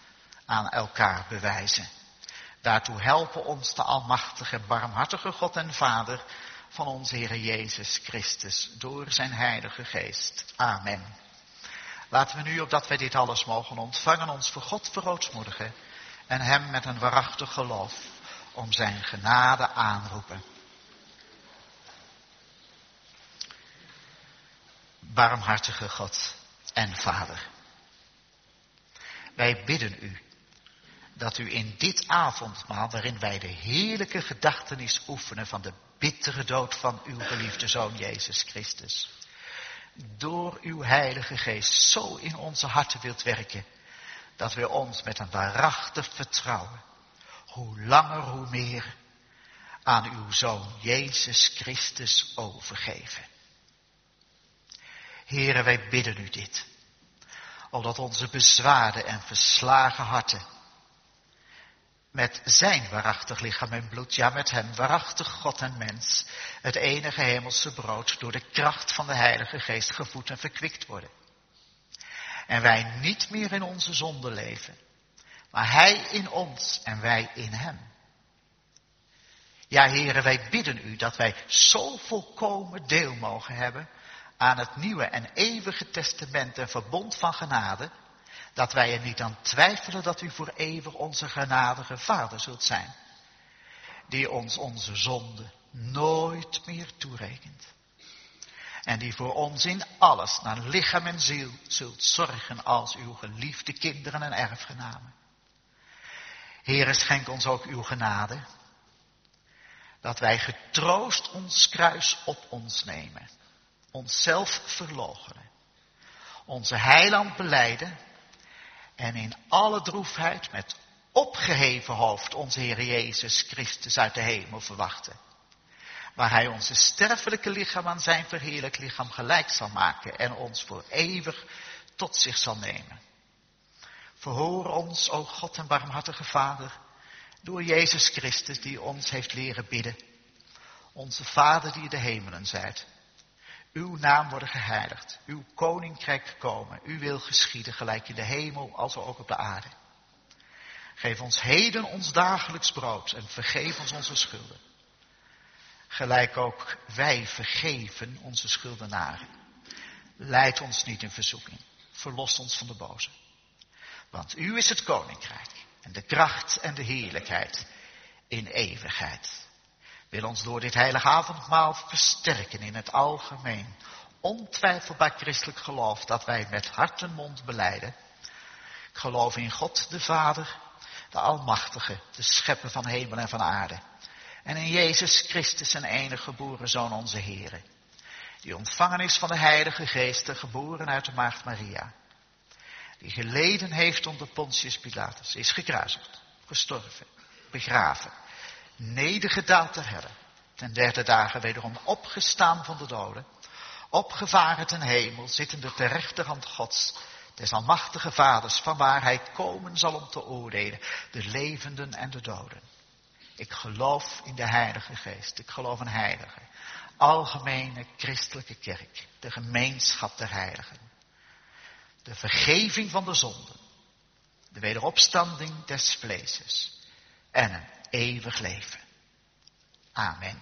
aan elkaar bewijzen. Daartoe helpen ons de almachtige, barmhartige God en Vader van onze Heer Jezus Christus door zijn Heilige Geest. Amen. Laten we nu, opdat wij dit alles mogen ontvangen, ons voor God verootmoedigen en hem met een waarachtig geloof om zijn genade aanroepen. Barmhartige God en Vader, wij bidden u dat u in dit avondmaal, waarin wij de heerlijke gedachtenis oefenen van de bittere dood van uw geliefde Zoon Jezus Christus, door uw Heilige Geest zo in onze harten wilt werken, dat we ons met een waarachtig vertrouwen, hoe langer hoe meer, aan uw Zoon Jezus Christus overgeven. Heren, wij bidden u dit, opdat onze bezwaarde en verslagen harten met zijn waarachtig lichaam en bloed, ja met hem, waarachtig God en mens, het enige hemelse brood, door de kracht van de Heilige Geest gevoed en verkwikt worden. En wij niet meer in onze zonde leven, maar hij in ons en wij in hem. Ja, heren, wij bidden u dat wij zo volkomen deel mogen hebben aan het nieuwe en eeuwige testament en verbond van genade, dat wij er niet aan twijfelen dat u voor eeuwig onze genadige Vader zult zijn, die ons onze zonde nooit meer toerekent. En die voor ons in alles, naar lichaam en ziel, zult zorgen als uw geliefde kinderen en erfgenamen. Heere, schenk ons ook uw genade, dat wij getroost ons kruis op ons nemen, onszelf verloochenen, onze heiland belijden en in alle droefheid met opgeheven hoofd onze Heer Jezus Christus uit de hemel verwachten, waar hij onze sterfelijke lichaam aan zijn verheerlijk lichaam gelijk zal maken en ons voor eeuwig tot zich zal nemen. Verhoor ons, o God en barmhartige Vader, door Jezus Christus die ons heeft leren bidden. Onze Vader die in de hemelen zijt, uw naam worden geheiligd, uw koninkrijk komen, uw wil geschieden, gelijk in de hemel als ook op de aarde. Geef ons heden ons dagelijks brood en vergeef ons onze schulden, gelijk ook wij vergeven onze schuldenaren. Leid ons niet in verzoeking, verlos ons van de boze. Want u is het koninkrijk en de kracht en de heerlijkheid in eeuwigheid. Wil ons door dit heilige avondmaal versterken in het algemeen, ontwijfelbaar christelijk geloof, dat wij met hart en mond belijden. Ik geloof in God de Vader, de Almachtige, de Schepper van hemel en van aarde. En in Jezus Christus, zijn enige geboren Zoon, onze Heere, die ontvangen is van de Heilige Geest, de geboren uit de maagd Maria, die geleden heeft onder Pontius Pilatus, is gekruisigd, gestorven, begraven, nedergedaald ter helle, ten derde dagen wederom opgestaan van de doden, opgevaren ten hemel, zittende ter rechterhand Gods, des almachtige Vaders, vanwaar hij komen zal om te oordelen, de levenden en de doden. Ik geloof in de Heilige Geest, ik geloof in heilige, algemene christelijke kerk, de gemeenschap der heiligen, de vergeving van de zonden, de wederopstanding des vleeses en een eeuwig leven. Amen.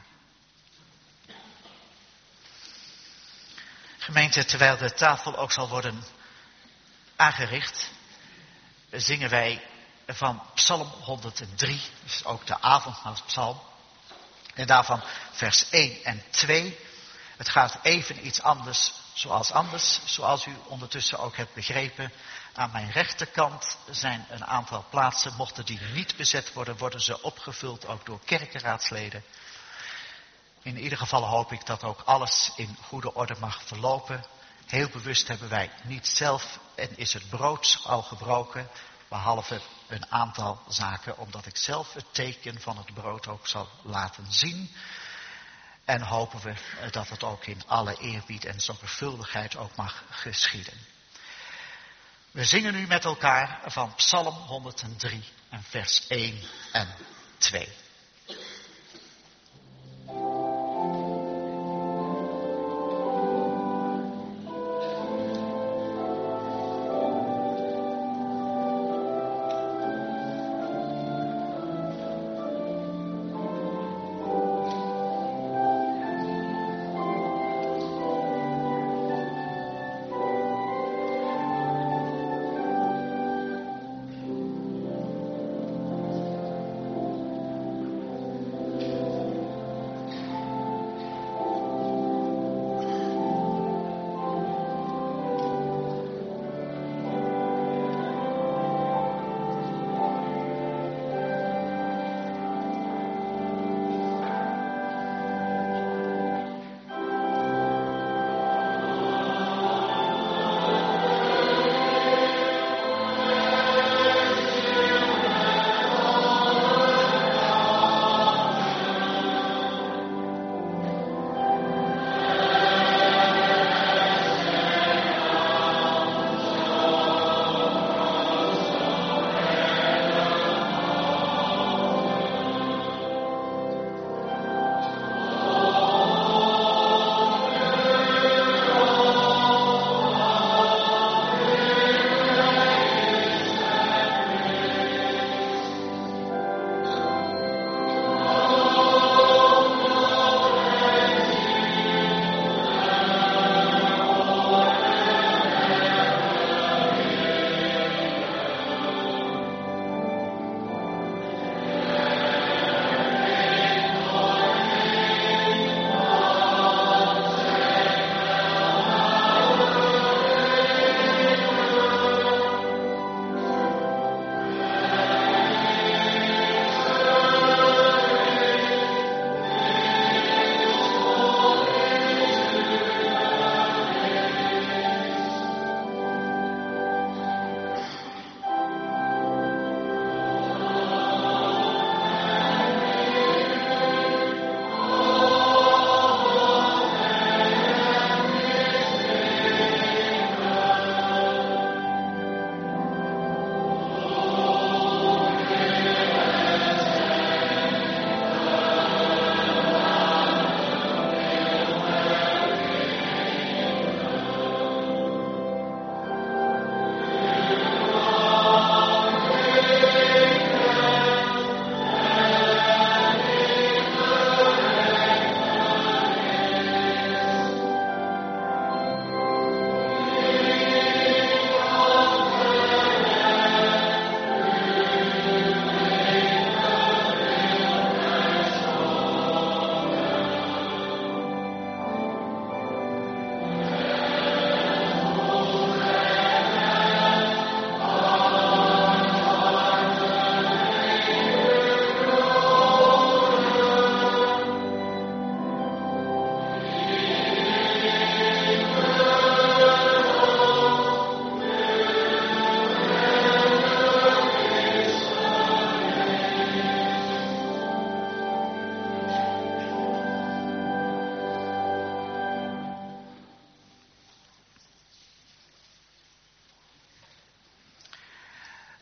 Gemeente, terwijl de tafel ook zal worden aangericht, zingen wij van Psalm honderddrie, dus ook de avondmaalspsalm. En daarvan vers één en twee. Het gaat even iets anders zoals anders, zoals u ondertussen ook hebt begrepen. Aan mijn rechterkant zijn een aantal plaatsen, mochten die niet bezet worden, worden ze opgevuld ook door kerkenraadsleden. In ieder geval hoop ik dat ook alles in goede orde mag verlopen. Heel bewust hebben wij niet zelf en is het brood al gebroken, behalve een aantal zaken, omdat ik zelf het teken van het brood ook zal laten zien. En hopen we dat het ook in alle eerbied en zorgvuldigheid ook mag geschieden. We zingen nu met elkaar van Psalm honderddrie en vers één en twee.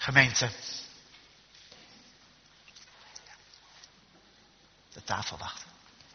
Gemeente, de tafel wachten.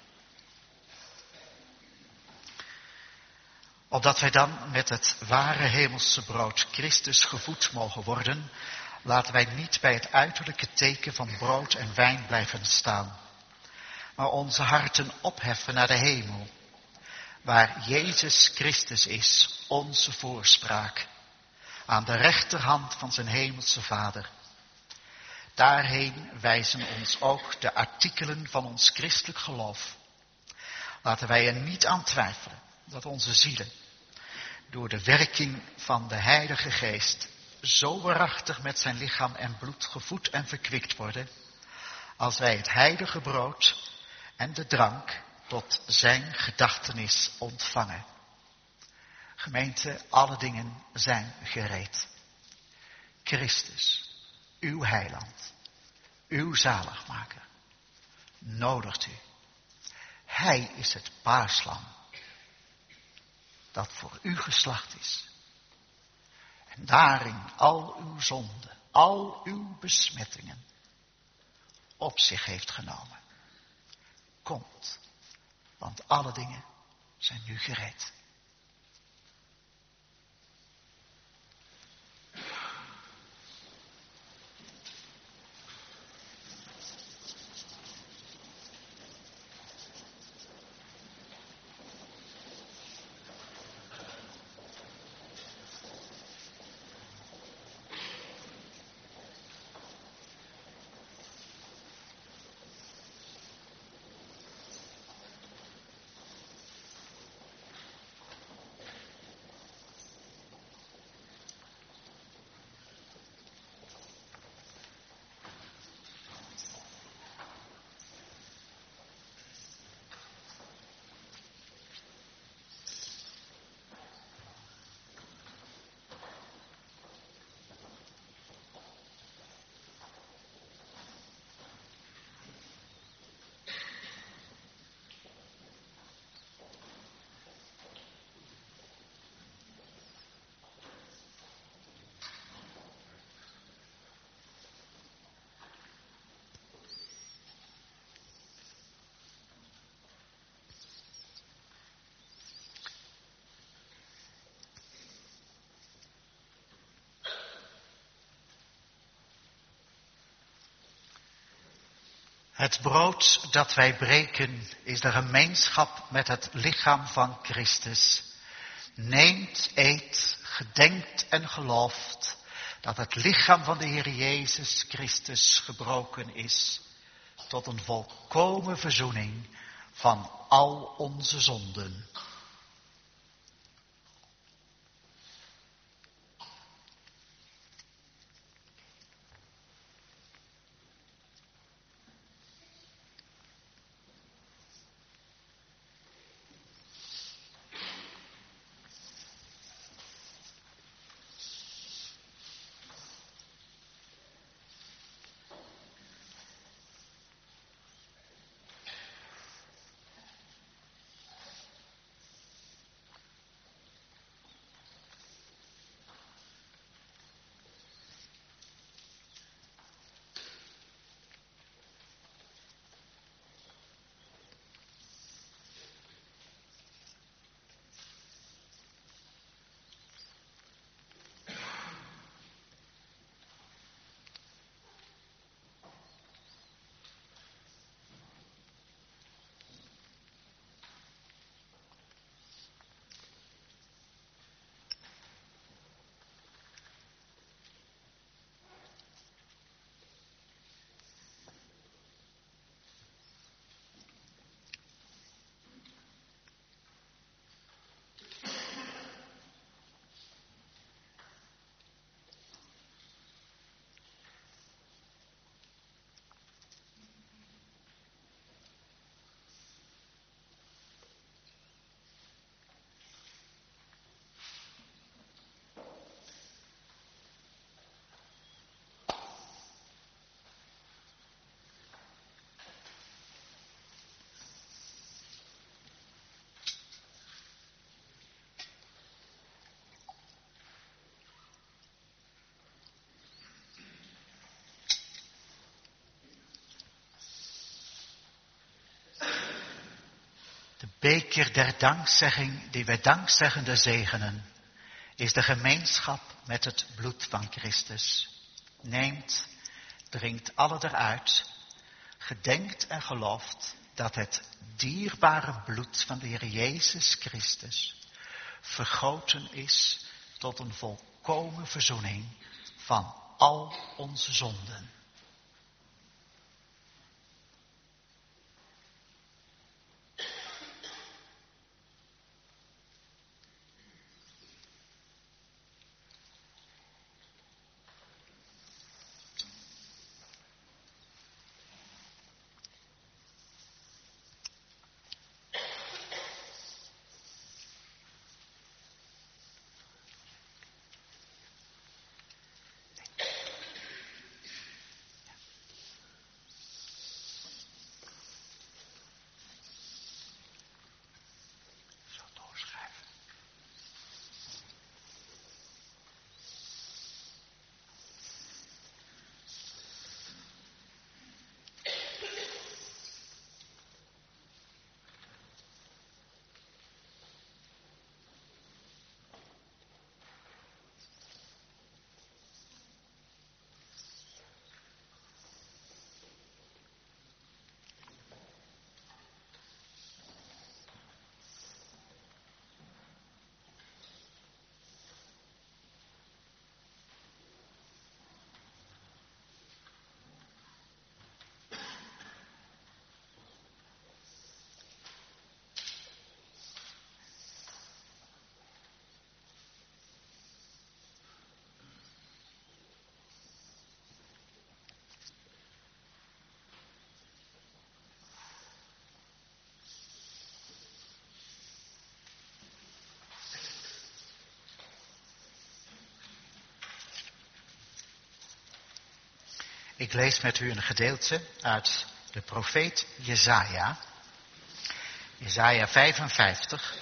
Opdat wij dan met het ware hemelse brood Christus gevoed mogen worden, laten wij niet bij het uiterlijke teken van brood en wijn blijven staan, maar onze harten opheffen naar de hemel, waar Jezus Christus is, onze voorspraak, aan de rechterhand van zijn hemelse Vader. Daarheen wijzen ons ook de artikelen van ons christelijk geloof. Laten wij er niet aan twijfelen dat onze zielen door de werking van de Heilige Geest zo waarachtig met zijn lichaam en bloed gevoed en verkwikt worden, als wij het heilige brood en de drank tot zijn gedachtenis ontvangen. Gemeente, alle dingen zijn gereed. Christus, uw heiland, uw zaligmaker, nodigt u. Hij is het paarslam dat voor u geslacht is. En daarin al uw zonden, al uw besmettingen op zich heeft genomen. Komt, want alle dingen zijn nu gereed. Het brood dat wij breken is de gemeenschap met het lichaam van Christus. Neemt, eet, gedenkt en gelooft dat het lichaam van de Heer Jezus Christus gebroken is tot een volkomen verzoening van al onze zonden. beker der dankzegging die wij dankzeggende zegenen, is de gemeenschap met het bloed van Christus. Neemt, drinkt alle eruit, gedenkt en gelooft dat het dierbare bloed van de Heer Jezus Christus vergoten is tot een volkomen verzoening van al onze zonden. Ik lees met u een gedeelte uit de profeet Jesaja. Jesaja vijfenvijftig.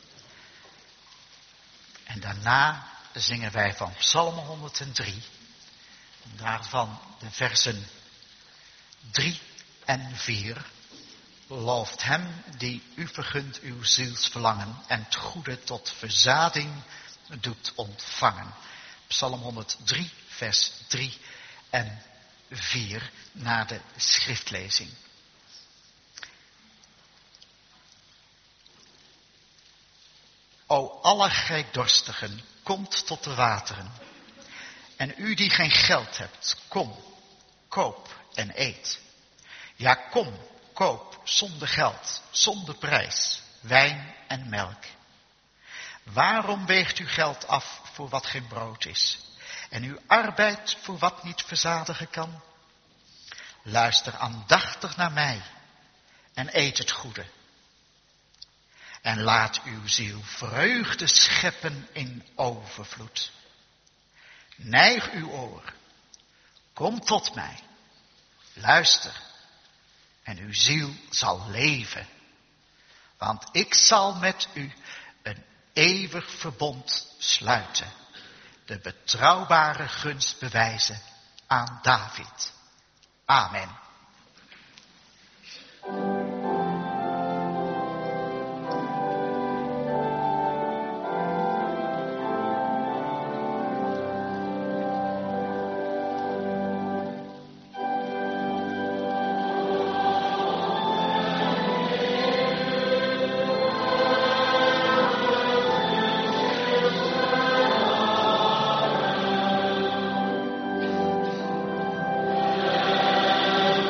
En daarna zingen wij van Psalm honderddrie. Daarvan de versen drie en vier. Looft hem die u vergunt uw zielsverlangen en het goede tot verzading doet ontvangen. Psalm honderddrie, vers drie en vier na de schriftlezing. O alle gij dorstigen, komt tot de wateren. En u die geen geld hebt, kom, koop en eet. Ja, kom, koop zonder geld, zonder prijs, wijn en melk. Waarom weegt u geld af voor wat geen brood is? En uw arbeid voor wat niet verzadigen kan? Luister aandachtig naar mij en eet het goede. En laat uw ziel vreugde scheppen in overvloed. Neig uw oor, kom tot mij, luister en uw ziel zal leven. Want ik zal met u een eeuwig verbond sluiten. De betrouwbare gunst bewijzen aan David. Amen. Amen.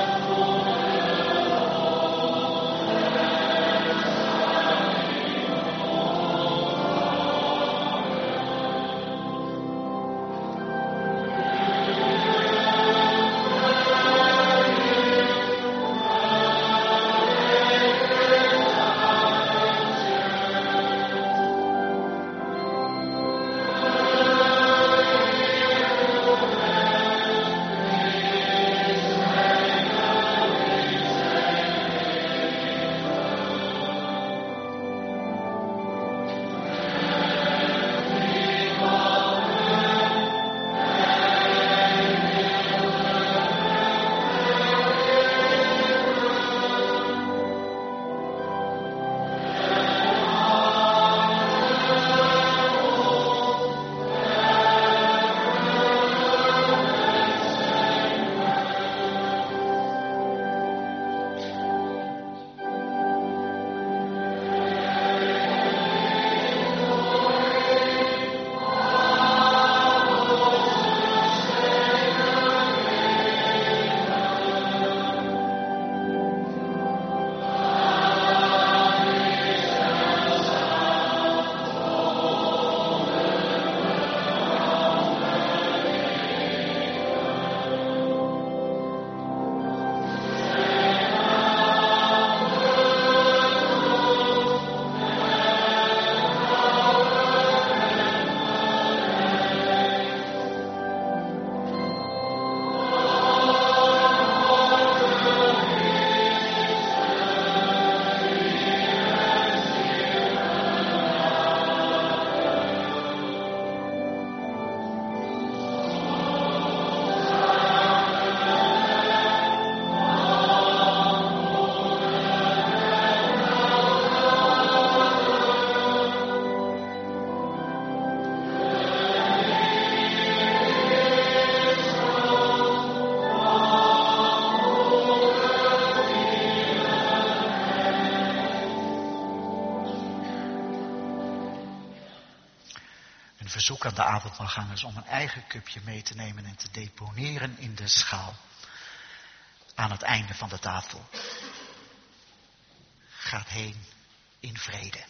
een verzoek aan de avondmaalgangers om een eigen cupje mee te nemen en te deponeren in de schaal. Aan het einde van de tafel. Gaat heen in vrede.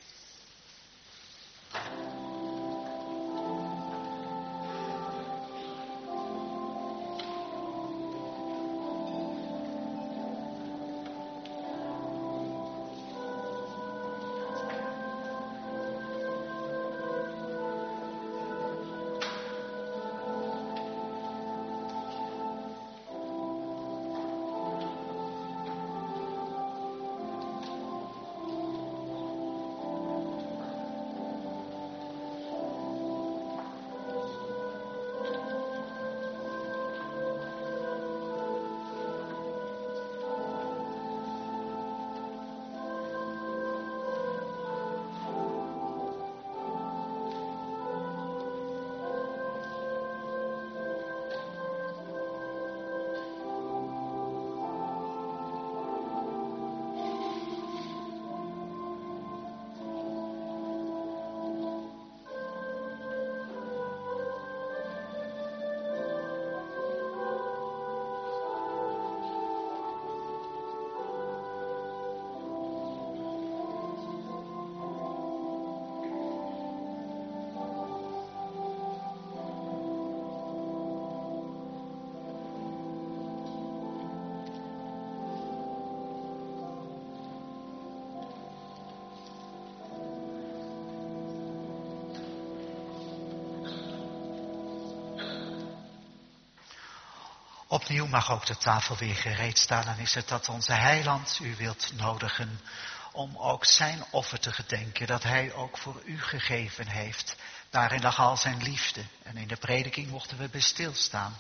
Opnieuw mag ook de tafel weer gereed staan. Dan is het dat onze heiland u wilt nodigen om ook zijn offer te gedenken. Dat hij ook voor u gegeven heeft. Daarin lag al zijn liefde. En in de prediking mochten we bij stilstaan.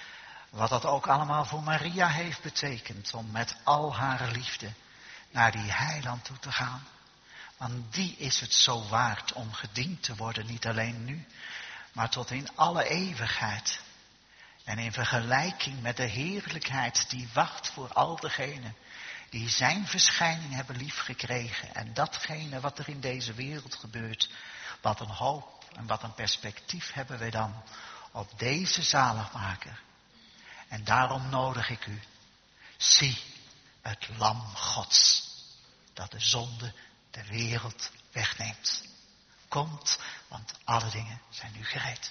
Wat dat ook allemaal voor Maria heeft betekend. Om met al haar liefde naar die heiland toe te gaan. Want die is het zo waard om gediend te worden. Niet alleen nu, maar tot in alle eeuwigheid. En in vergelijking met de heerlijkheid die wacht voor al degenen die zijn verschijning hebben liefgekregen. En datgene wat er in deze wereld gebeurt. Wat een hoop en wat een perspectief hebben wij dan op deze zaligmaker. En daarom nodig ik u. Zie het lam Gods dat de zonde de wereld wegneemt. Komt, want alle dingen zijn nu gereed.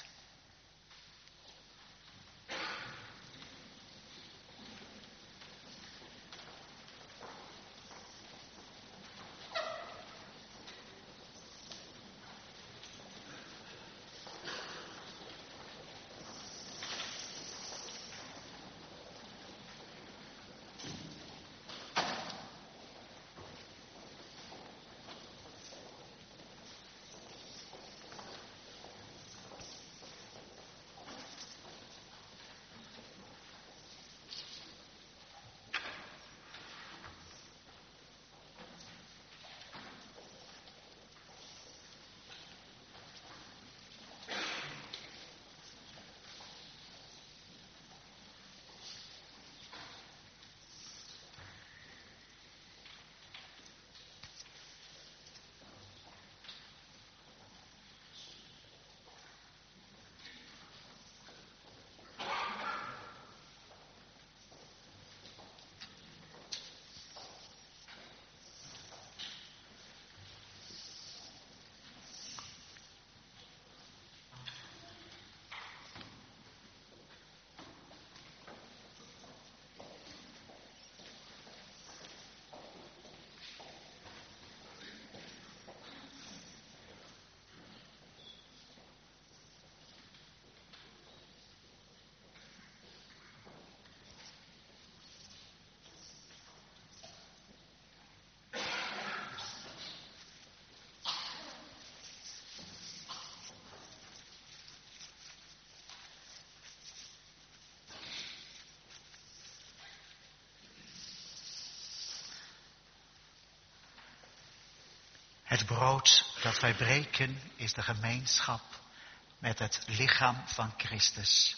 Het brood dat wij breken is de gemeenschap met het lichaam van Christus.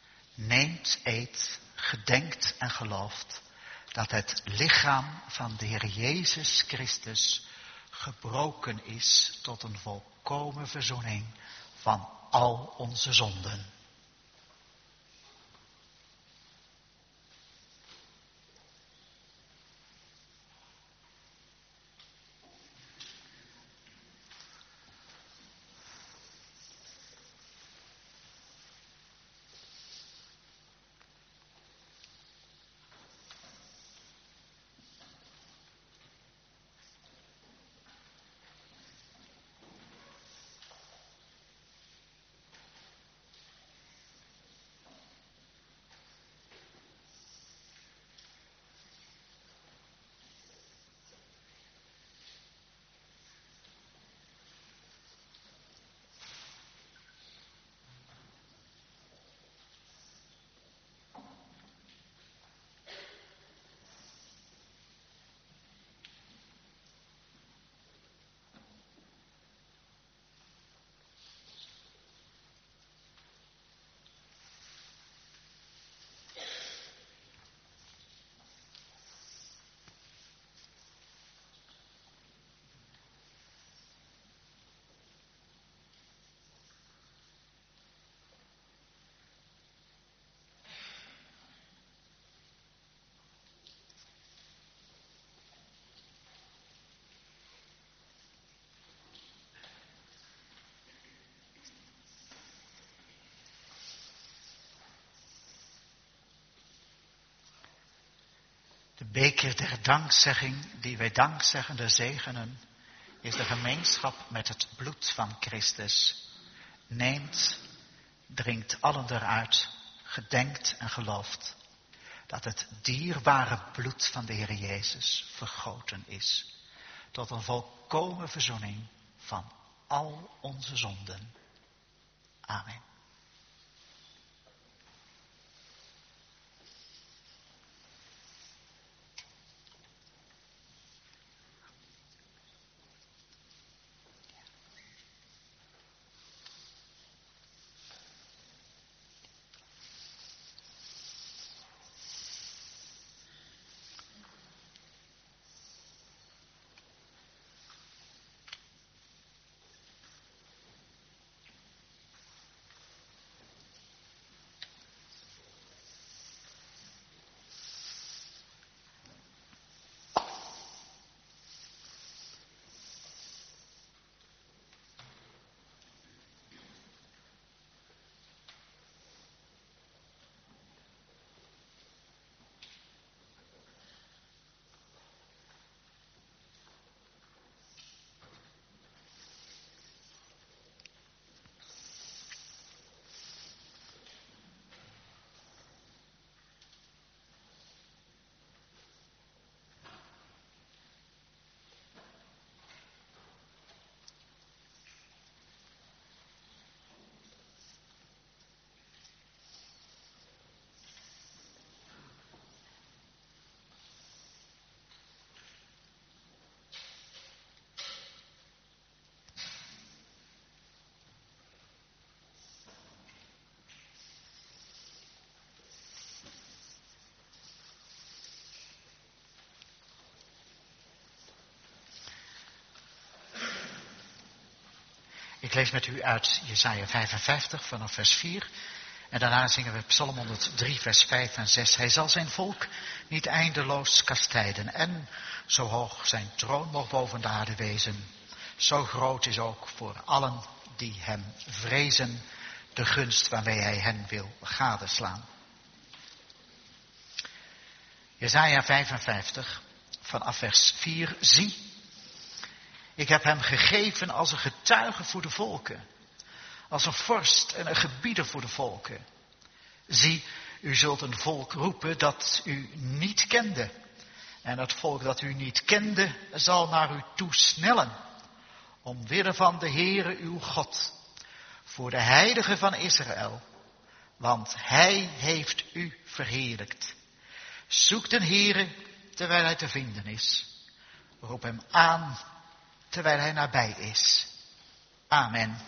Neemt, eet, gedenkt en gelooft dat het lichaam van de Heer Jezus Christus gebroken is tot een volkomen verzoening van al onze zonden. De beker der dankzegging, die wij dankzeggende zegenen, is de gemeenschap met het bloed van Christus. Neemt, drinkt allen eruit, gedenkt en gelooft dat het dierbare bloed van de Heer Jezus vergoten is tot een volkomen verzoening van al onze zonden. Amen. Ik lees met u uit Jesaja vijfenvijftig vanaf vers vier. En daarna zingen we Psalm honderddrie vers vijf en zes. Hij zal zijn volk niet eindeloos kastijden. En zo hoog zijn troon nog boven de aarde wezen. Zo groot is ook voor allen die hem vrezen de gunst waarmee hij hen wil gadeslaan. Jesaja vijfenvijftig vanaf vers vier. Zie, ik heb hem gegeven als een getuige voor de volken. Als een vorst en een gebieder voor de volken. Zie, u zult een volk roepen dat u niet kende. En het volk dat u niet kende zal naar u toe snellen. Omwille van de Heere uw God. Voor de Heilige van Israël. Want hij heeft u verheerlijkt. Zoek de Heere terwijl hij te vinden is. Roep hem aan terwijl hij nabij is. Amen.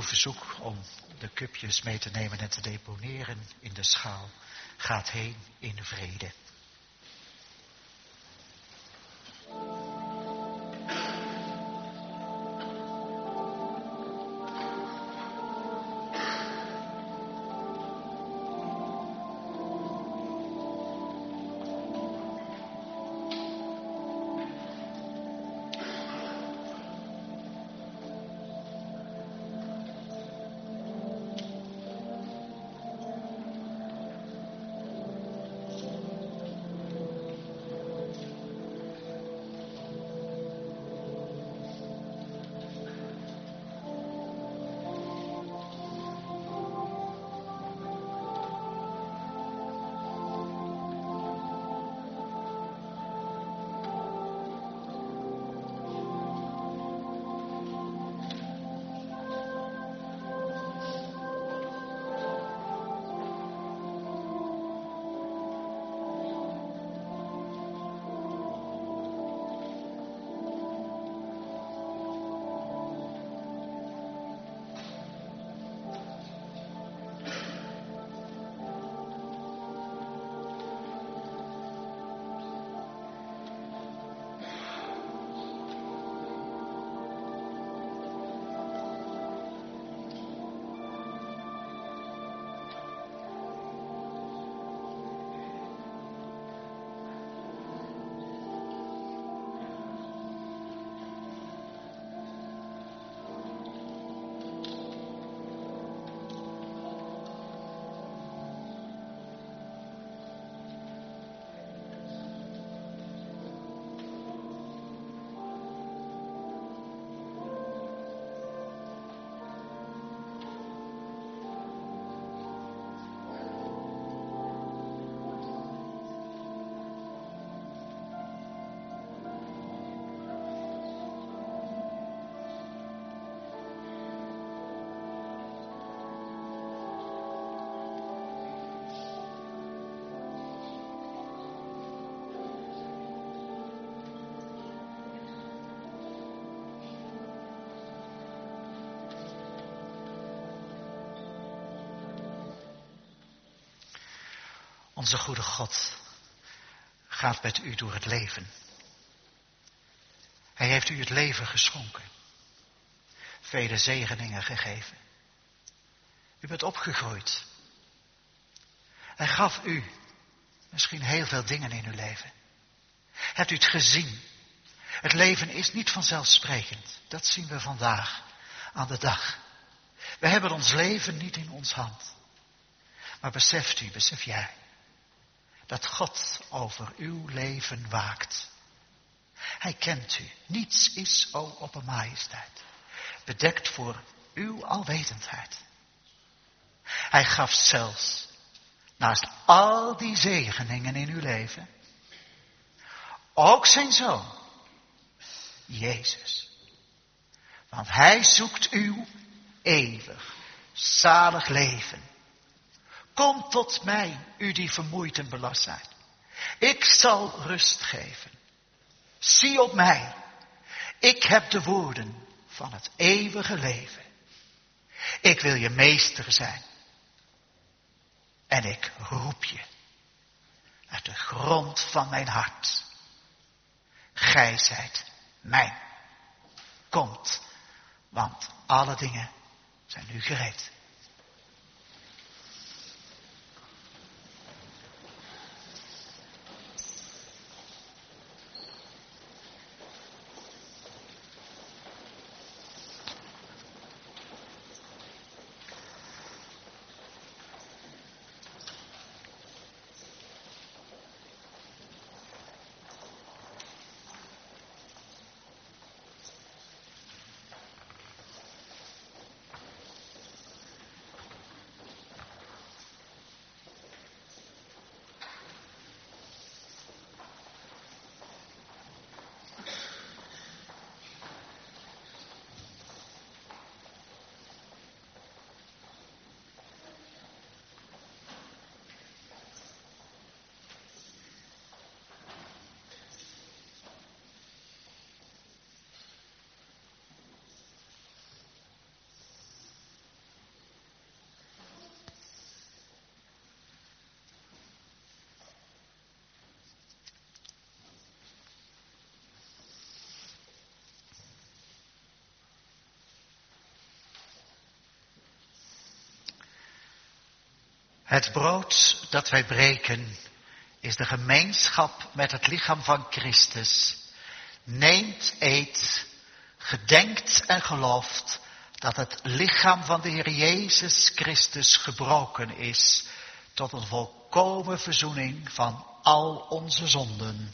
uw verzoek om de cupjes mee te nemen en te deponeren in de schaal gaat heen in vrede. Onze goede God gaat met u door het leven. Hij heeft u het leven geschonken. Vele zegeningen gegeven. U bent opgegroeid. Hij gaf u misschien heel veel dingen in uw leven. Hebt u het gezien? Het leven is niet vanzelfsprekend. Dat zien we vandaag aan de dag. We hebben ons leven niet in ons hand. Maar beseft u, besef jij, dat God over uw leven waakt. Hij kent u. Niets is, o oppermajesteit, bedekt voor uw alwetendheid. Hij gaf zelfs, naast al die zegeningen in uw leven, ook zijn zoon, Jezus. Want hij zoekt uw eeuwig, zalig leven. Kom tot mij, u die vermoeid en belast zijt. Ik zal rust geven. Zie op mij. Ik heb de woorden van het eeuwige leven. Ik wil je meester zijn. En ik roep je uit de grond van mijn hart. Gij zijt mijn. Komt, want alle dingen zijn nu gereed. Het brood dat wij breken is de gemeenschap met het lichaam van Christus. Neemt, eet, gedenkt en gelooft dat het lichaam van de Heer Jezus Christus gebroken is tot een volkomen verzoening van al onze zonden.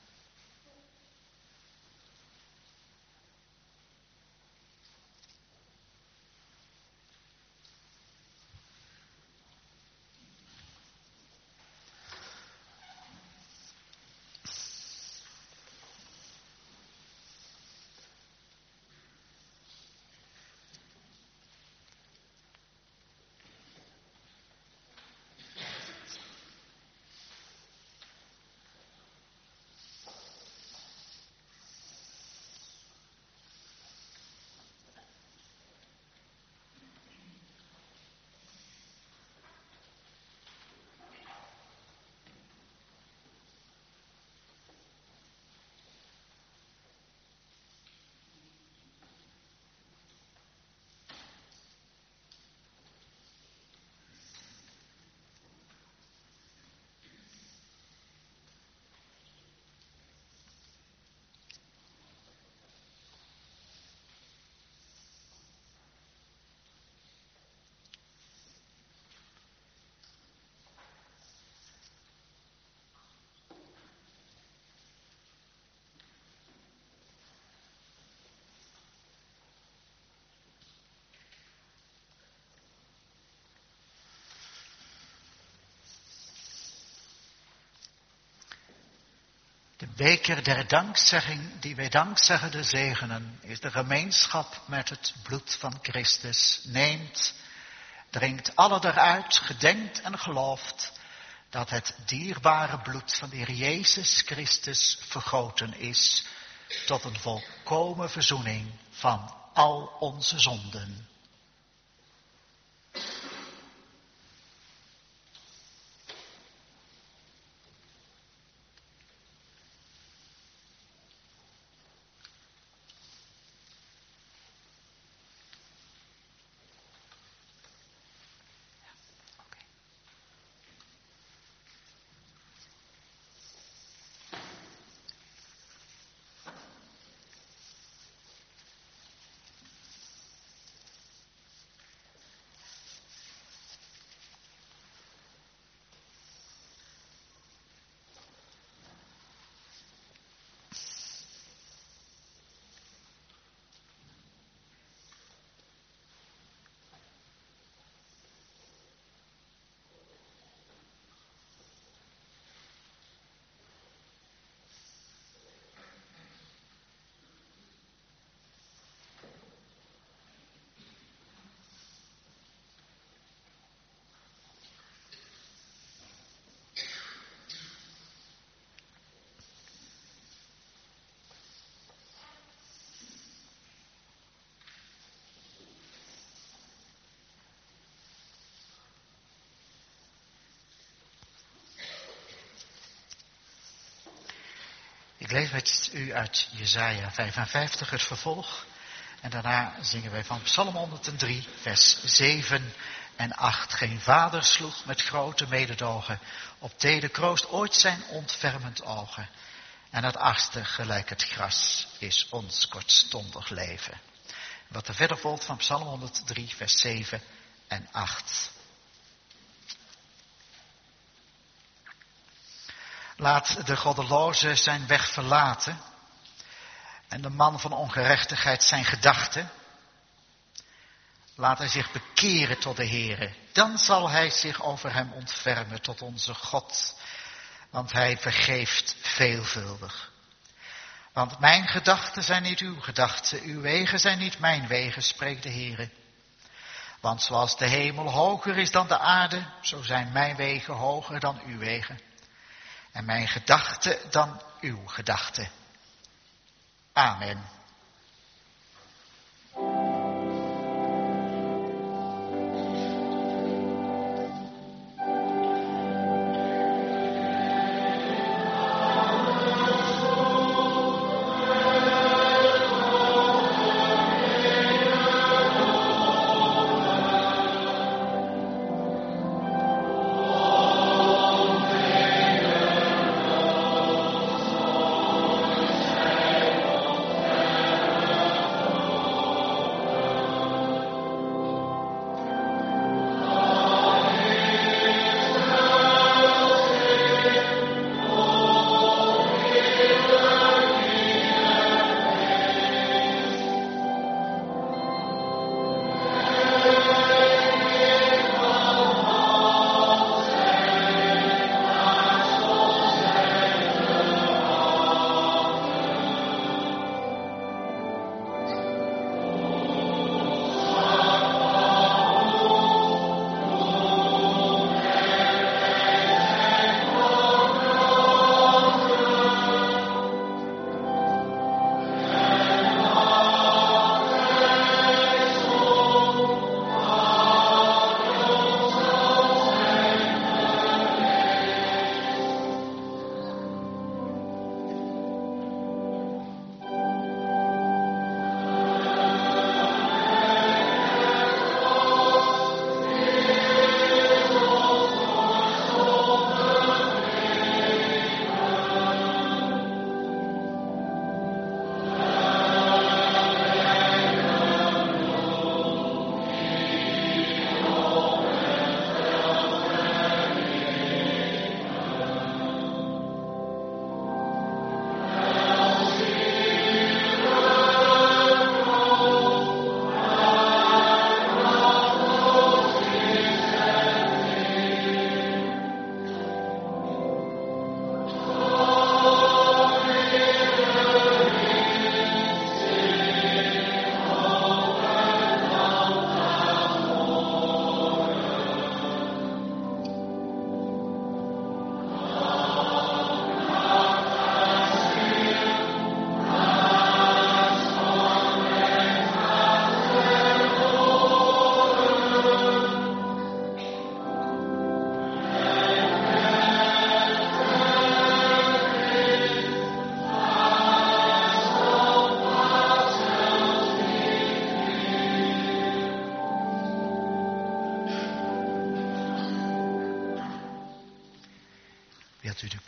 De beker der dankzegging die wij dankzeggende zegenen is de gemeenschap met het bloed van Christus. Neemt, drinkt alle eruit, gedenkt en gelooft dat het dierbare bloed van de Heer Jezus Christus vergoten is tot een volkomen verzoening van al onze zonden. Ik lees met u uit Jesaja vijfenvijftig het vervolg. En daarna zingen wij van Psalm honderddrie, vers zeven en acht. Geen vader sloeg met grote mededogen op teder kroost ooit zijn ontfermend ogen. En het achtste gelijk het gras is ons kortstondig leven. Wat er verder volgt van Psalm honderddrie, vers zeven en acht. Laat de goddeloze zijn weg verlaten en de man van ongerechtigheid zijn gedachten. Laat hij zich bekeren tot de Heere, dan zal hij zich over hem ontfermen tot onze God, want hij vergeeft veelvuldig. Want mijn gedachten zijn niet uw gedachten, uw wegen zijn niet mijn wegen, spreekt de Heere. Want zoals de hemel hoger is dan de aarde, zo zijn mijn wegen hoger dan uw wegen. En mijn gedachten dan uw gedachten. Amen.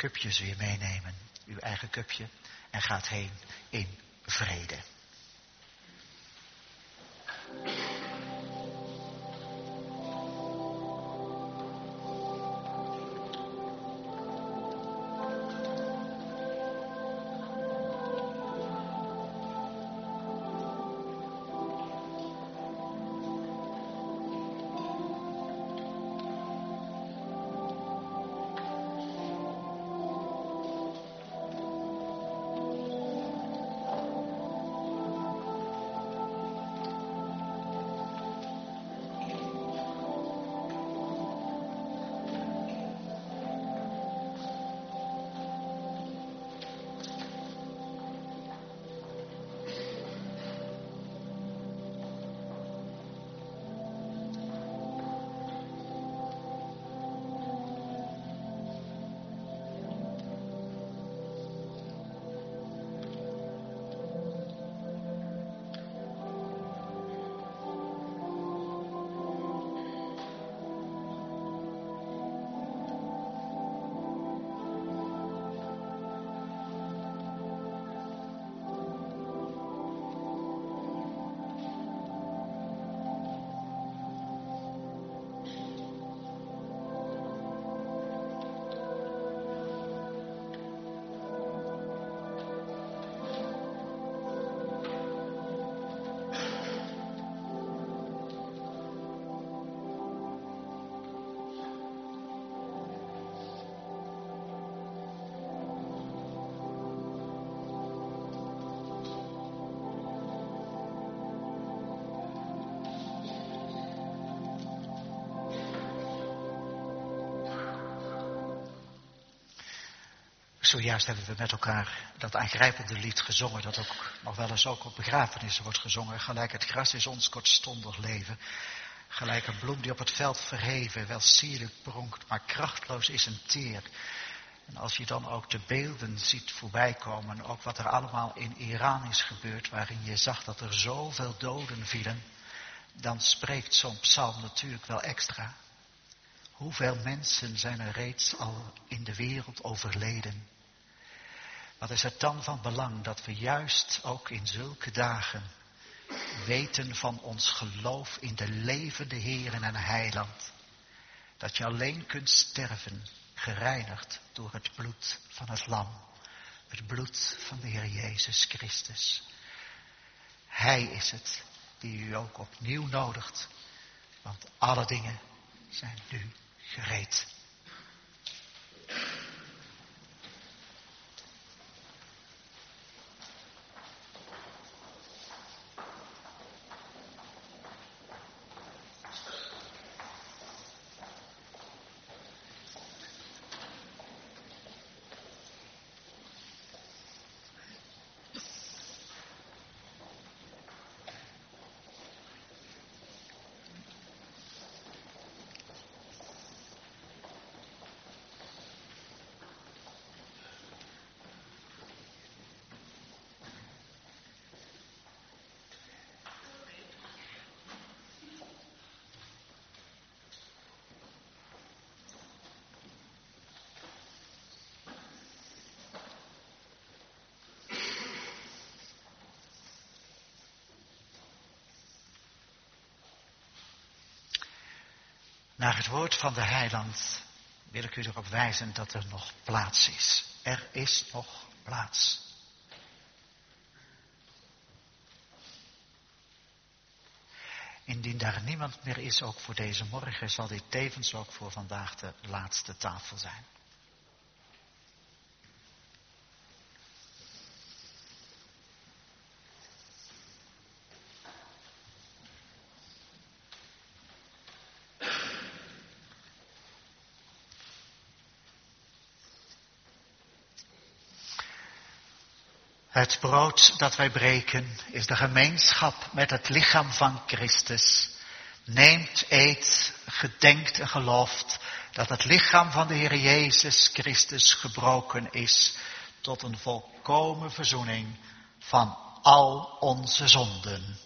cupjes weer meenemen. Uw eigen cupje. En gaat heen in vrede. Zojuist hebben we met elkaar dat aangrijpende lied gezongen, dat ook nog wel eens ook op begrafenissen wordt gezongen. Gelijk het gras is ons kortstondig leven. Gelijk een bloem die op het veld verheven, wel sierlijk pronkt, maar krachtloos is en teer. En als je dan ook de beelden ziet voorbij komen, ook wat er allemaal in Iran is gebeurd, waarin je zag dat er zoveel doden vielen, dan spreekt zo'n psalm natuurlijk wel extra. Hoeveel mensen zijn er reeds al in de wereld overleden? Wat is het dan van belang dat we juist ook in zulke dagen weten van ons geloof in de levende Heer en Heiland. Dat je alleen kunt sterven, gereinigd door het bloed van het lam. Het bloed van de Heer Jezus Christus. Hij is het die u ook opnieuw nodigt, want alle dingen zijn nu gereed. Naar het woord van de Heiland wil ik u erop wijzen dat er nog plaats is. Er is nog plaats. Indien daar niemand meer is, ook voor deze morgen, zal dit tevens ook voor vandaag de laatste tafel zijn. Het brood dat wij breken is de gemeenschap met het lichaam van Christus. Neemt, eet, gedenkt en gelooft dat het lichaam van de Heer Jezus Christus gebroken is tot een volkomen verzoening van al onze zonden.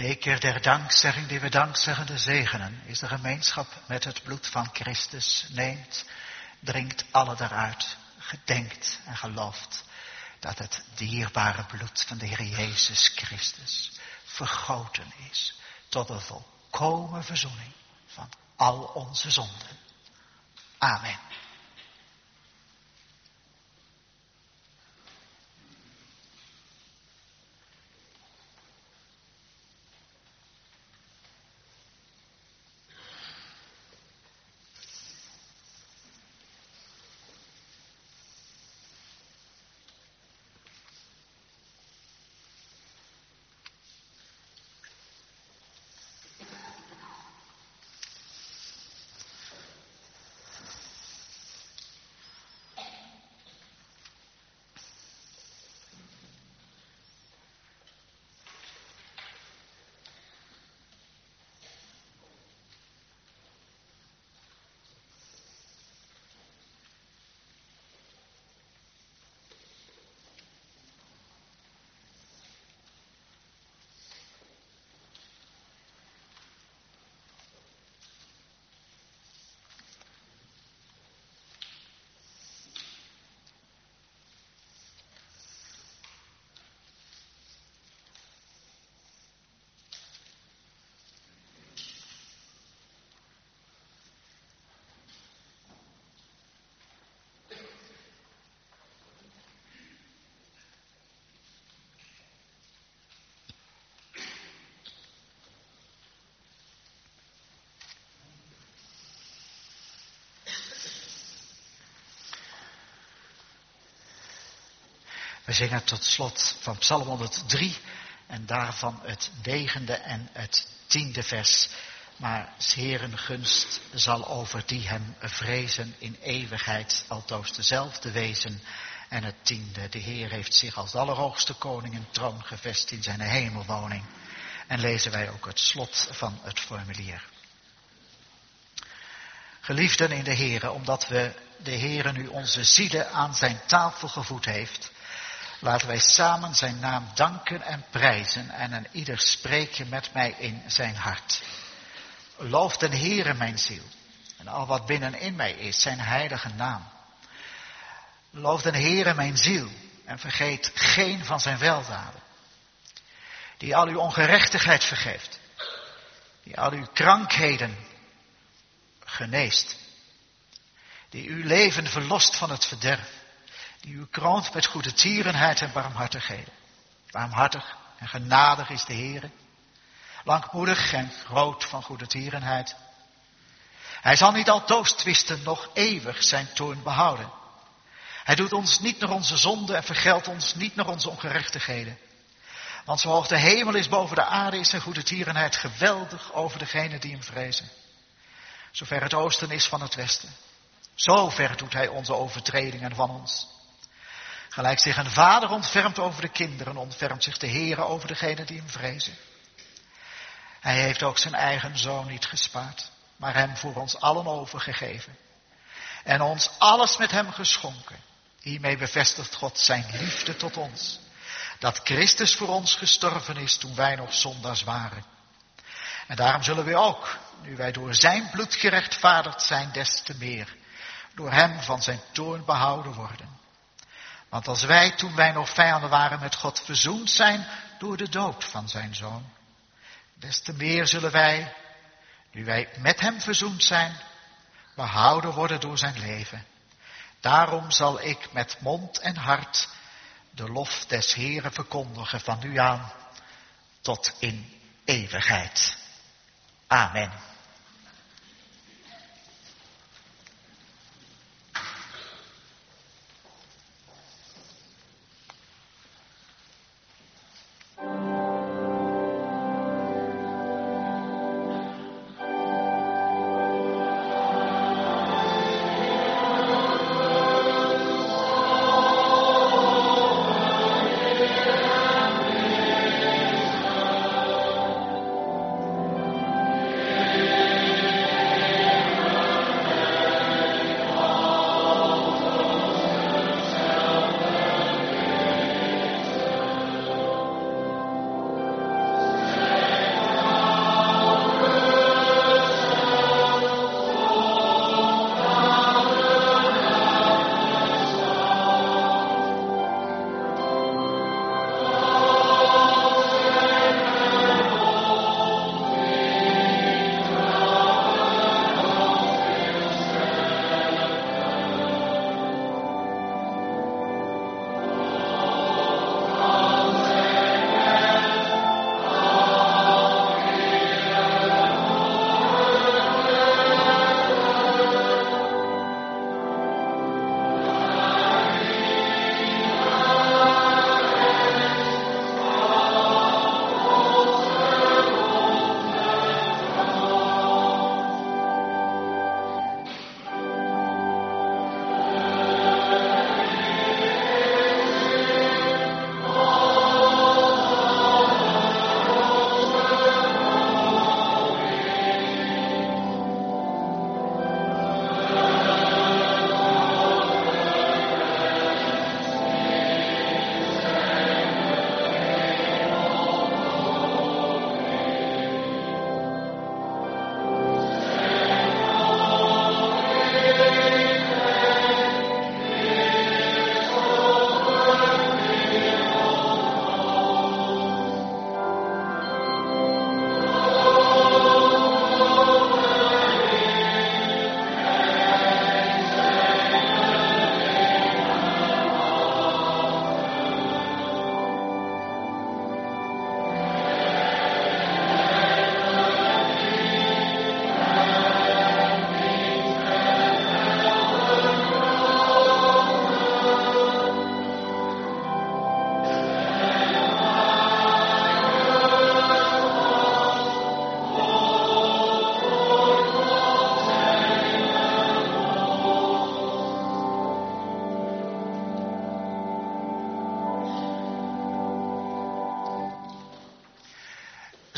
beker der dankzegging die we dankzeggende zegenen, is de gemeenschap met het bloed van Christus. Neemt, drinkt alle daaruit, gedenkt en gelooft dat het dierbare bloed van de Heer Jezus Christus vergoten is tot de volkomen verzoening van al onze zonden. Amen. We zingen tot slot van Psalm honderddrie en daarvan het negende en het tiende vers. Maar 's Heeren gunst zal over die hem vrezen in eeuwigheid altoos dezelfde wezen. En het tiende, de Heer heeft zich als allerhoogste koning in troon gevest in zijn hemelwoning. En lezen wij ook het slot van het formulier. Geliefden in de Heere, omdat we de Heere nu onze zielen aan zijn tafel gevoed heeft, laten wij samen zijn naam danken en prijzen en een ieder spreken met mij in zijn hart. Loof den Heere mijn ziel en al wat binnenin mij is, zijn heilige naam. Loof den Heere mijn ziel en vergeet geen van zijn weldaden. Die al uw ongerechtigheid vergeeft, die al uw krankheden geneest, die uw leven verlost van het verderf, die u kroont met goede tierenheid en barmhartigheden. Barmhartig en genadig is de Heere, langmoedig en groot van goede tierenheid. Hij zal niet altoos twisten, nog eeuwig zijn toorn behouden. Hij doet ons niet naar onze zonden en vergeldt ons niet naar onze ongerechtigheden. Want zo hoog de hemel is boven de aarde, is zijn goede tierenheid geweldig over degenen die hem vrezen. Zover het oosten is van het westen, zo ver doet hij onze overtredingen van ons. Gelijk zich een vader ontfermt over de kinderen, ontfermt zich de Heere over degenen die hem vrezen. Hij heeft ook zijn eigen zoon niet gespaard, maar hem voor ons allen overgegeven. En ons alles met hem geschonken. Hiermee bevestigt God zijn liefde tot ons. Dat Christus voor ons gestorven is toen wij nog zondaars waren. En daarom zullen we ook, nu wij door zijn bloed gerechtvaardigd zijn, des te meer door hem van zijn toorn behouden worden. Want als wij, toen wij nog vijanden waren, met God verzoend zijn door de dood van zijn zoon, des te meer zullen wij, nu wij met hem verzoend zijn, behouden worden door zijn leven. Daarom zal ik met mond en hart de lof des Heeren verkondigen van nu aan tot in eeuwigheid. Amen. Amen.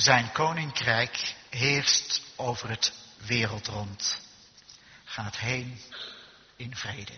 zijn koninkrijk heerst over het wereldrond. Gaat heen in vrede.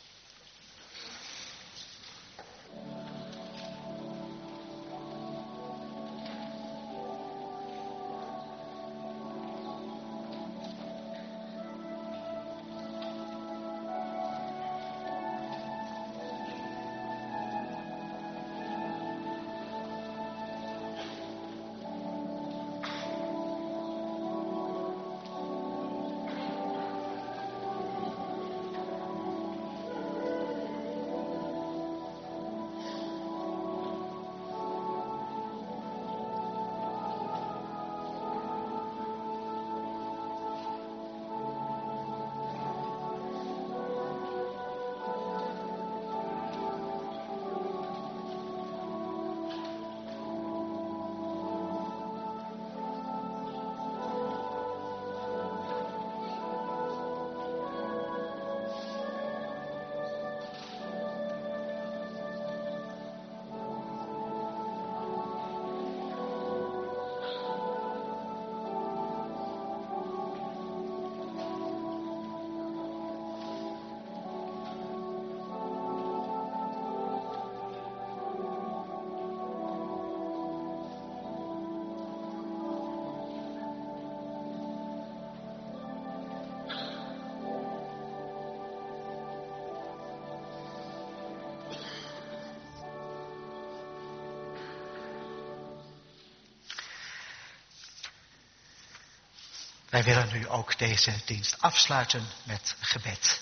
Wij willen nu ook deze dienst afsluiten met gebed.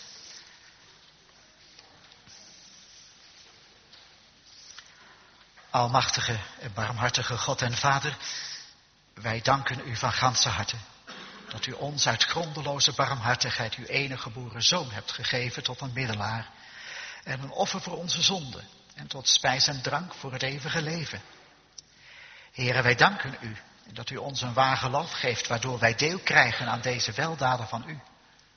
Almachtige en barmhartige God en Vader, wij danken u van ganse harte dat u ons uit grondeloze barmhartigheid uw enige geboren zoon hebt gegeven tot een middelaar en een offer voor onze zonden en tot spijs en drank voor het eeuwige leven. Heren, wij danken u dat u ons een waar geloof geeft, waardoor wij deel krijgen aan deze weldaden van u.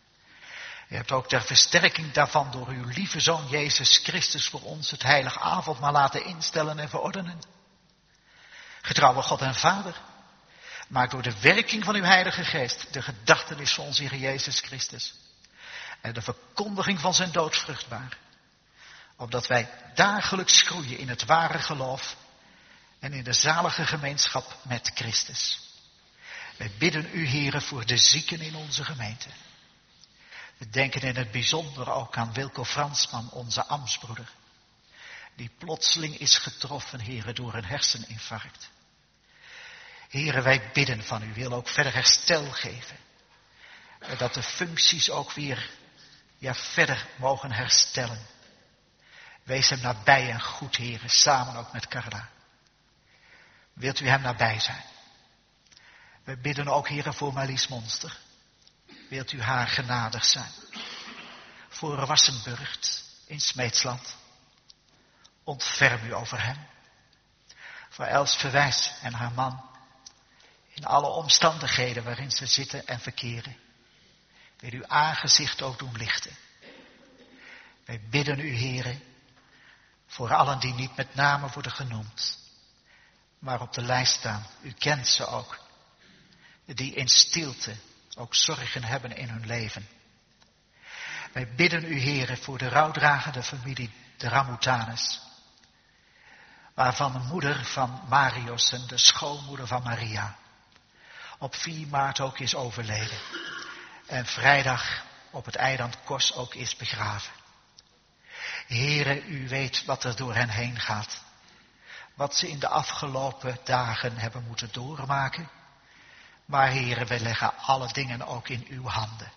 U hebt ook ter versterking daarvan door uw lieve Zoon Jezus Christus voor ons het heilige avondmaal laten instellen en verordenen. Getrouwe God en Vader, maak door de werking van uw Heilige Geest de gedachtenis van onze Heer Jezus Christus en de verkondiging van zijn dood vruchtbaar, opdat wij dagelijks groeien in het ware geloof en in de zalige gemeenschap met Christus. Wij bidden u, Heere, voor de zieken in onze gemeente. We denken in het bijzonder ook aan Wilco Fransman, onze ambtsbroeder, die plotseling is getroffen, Heere, door een herseninfarct. Heere, wij bidden van u, wil ook verder herstel geven. Dat de functies ook weer, ja, verder mogen herstellen. Wees hem nabij en goed, Heere, samen ook met Carla. Wilt u hem nabij zijn? We bidden ook, Heere, voor Marlies Monster. Wilt u haar genadig zijn? Voor Wassenburgt in Smeetsland. Ontferm u over hem. Voor Els Verwijs en haar man. In alle omstandigheden waarin ze zitten en verkeren. Wil uw aangezicht ook doen lichten. Wij bidden u, Heere, voor allen die niet met name worden genoemd, maar op de lijst staan. U kent ze ook. Die in stilte ook zorgen hebben in hun leven. Wij bidden u, Heere, voor de rouwdragende familie de Ramutanes, waarvan de moeder van Marius en de schoonmoeder van Maria op vier maart ook is overleden. En vrijdag op het eiland Kos ook is begraven. Heere, u weet wat er door hen heen gaat. Wat ze in de afgelopen dagen hebben moeten doormaken. Maar Heere, wij leggen alle dingen ook in uw handen.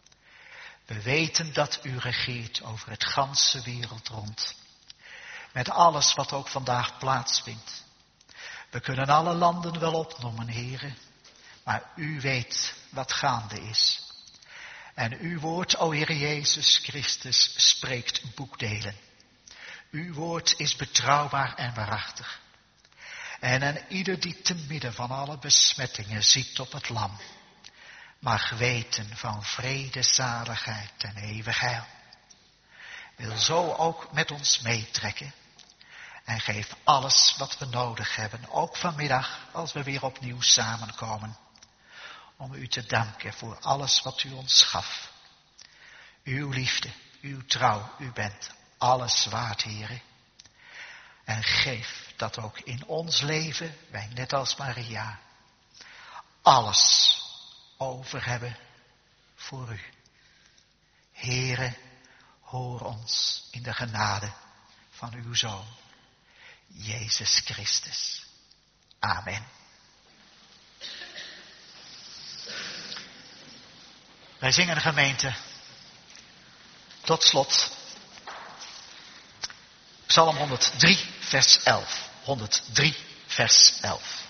We weten dat u regeert over het ganse wereld rond. Met alles wat ook vandaag plaatsvindt. We kunnen alle landen wel opnoemen, Heere. Maar u weet wat gaande is. En uw woord, o Heer Jezus Christus, spreekt boekdelen. Uw woord is betrouwbaar en waarachtig. En aan ieder die te midden van alle besmettingen ziet op het lam, mag weten van vrede, zaligheid en eeuwig heil. Wil zo ook met ons meetrekken En geef alles wat we nodig hebben, ook vanmiddag als we weer opnieuw samenkomen. Om u te danken voor alles wat u ons gaf. Uw liefde, uw trouw, u bent alles waard, Heere. En geef dat ook in ons leven, wij net als Maria, alles over hebben voor u. Heere, hoor ons in de genade van uw Zoon, Jezus Christus. Amen. Wij zingen de gemeente tot slot Psalm honderddrie, vers elf. honderddrie, vers elf.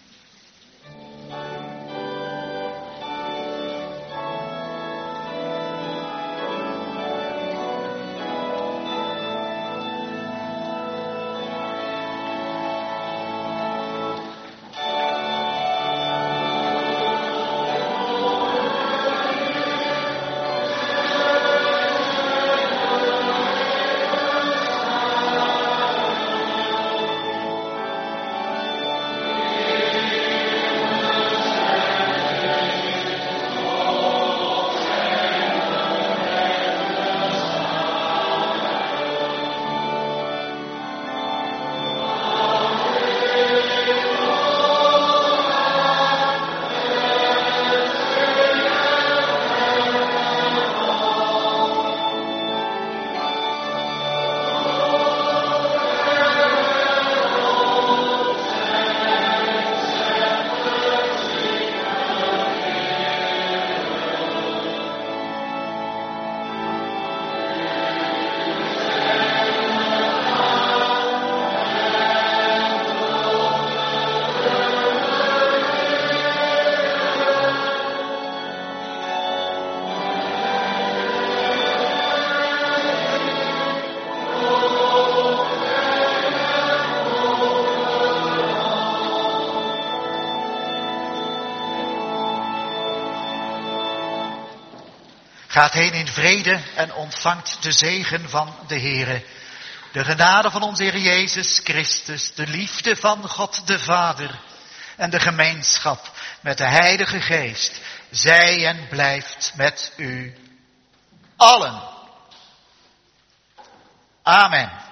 Gaat heen in vrede en ontvangt de zegen van de Heere. De genade van onze Heer Jezus Christus, de liefde van God de Vader en de gemeenschap met de Heilige Geest, zij en blijft met u allen. Amen.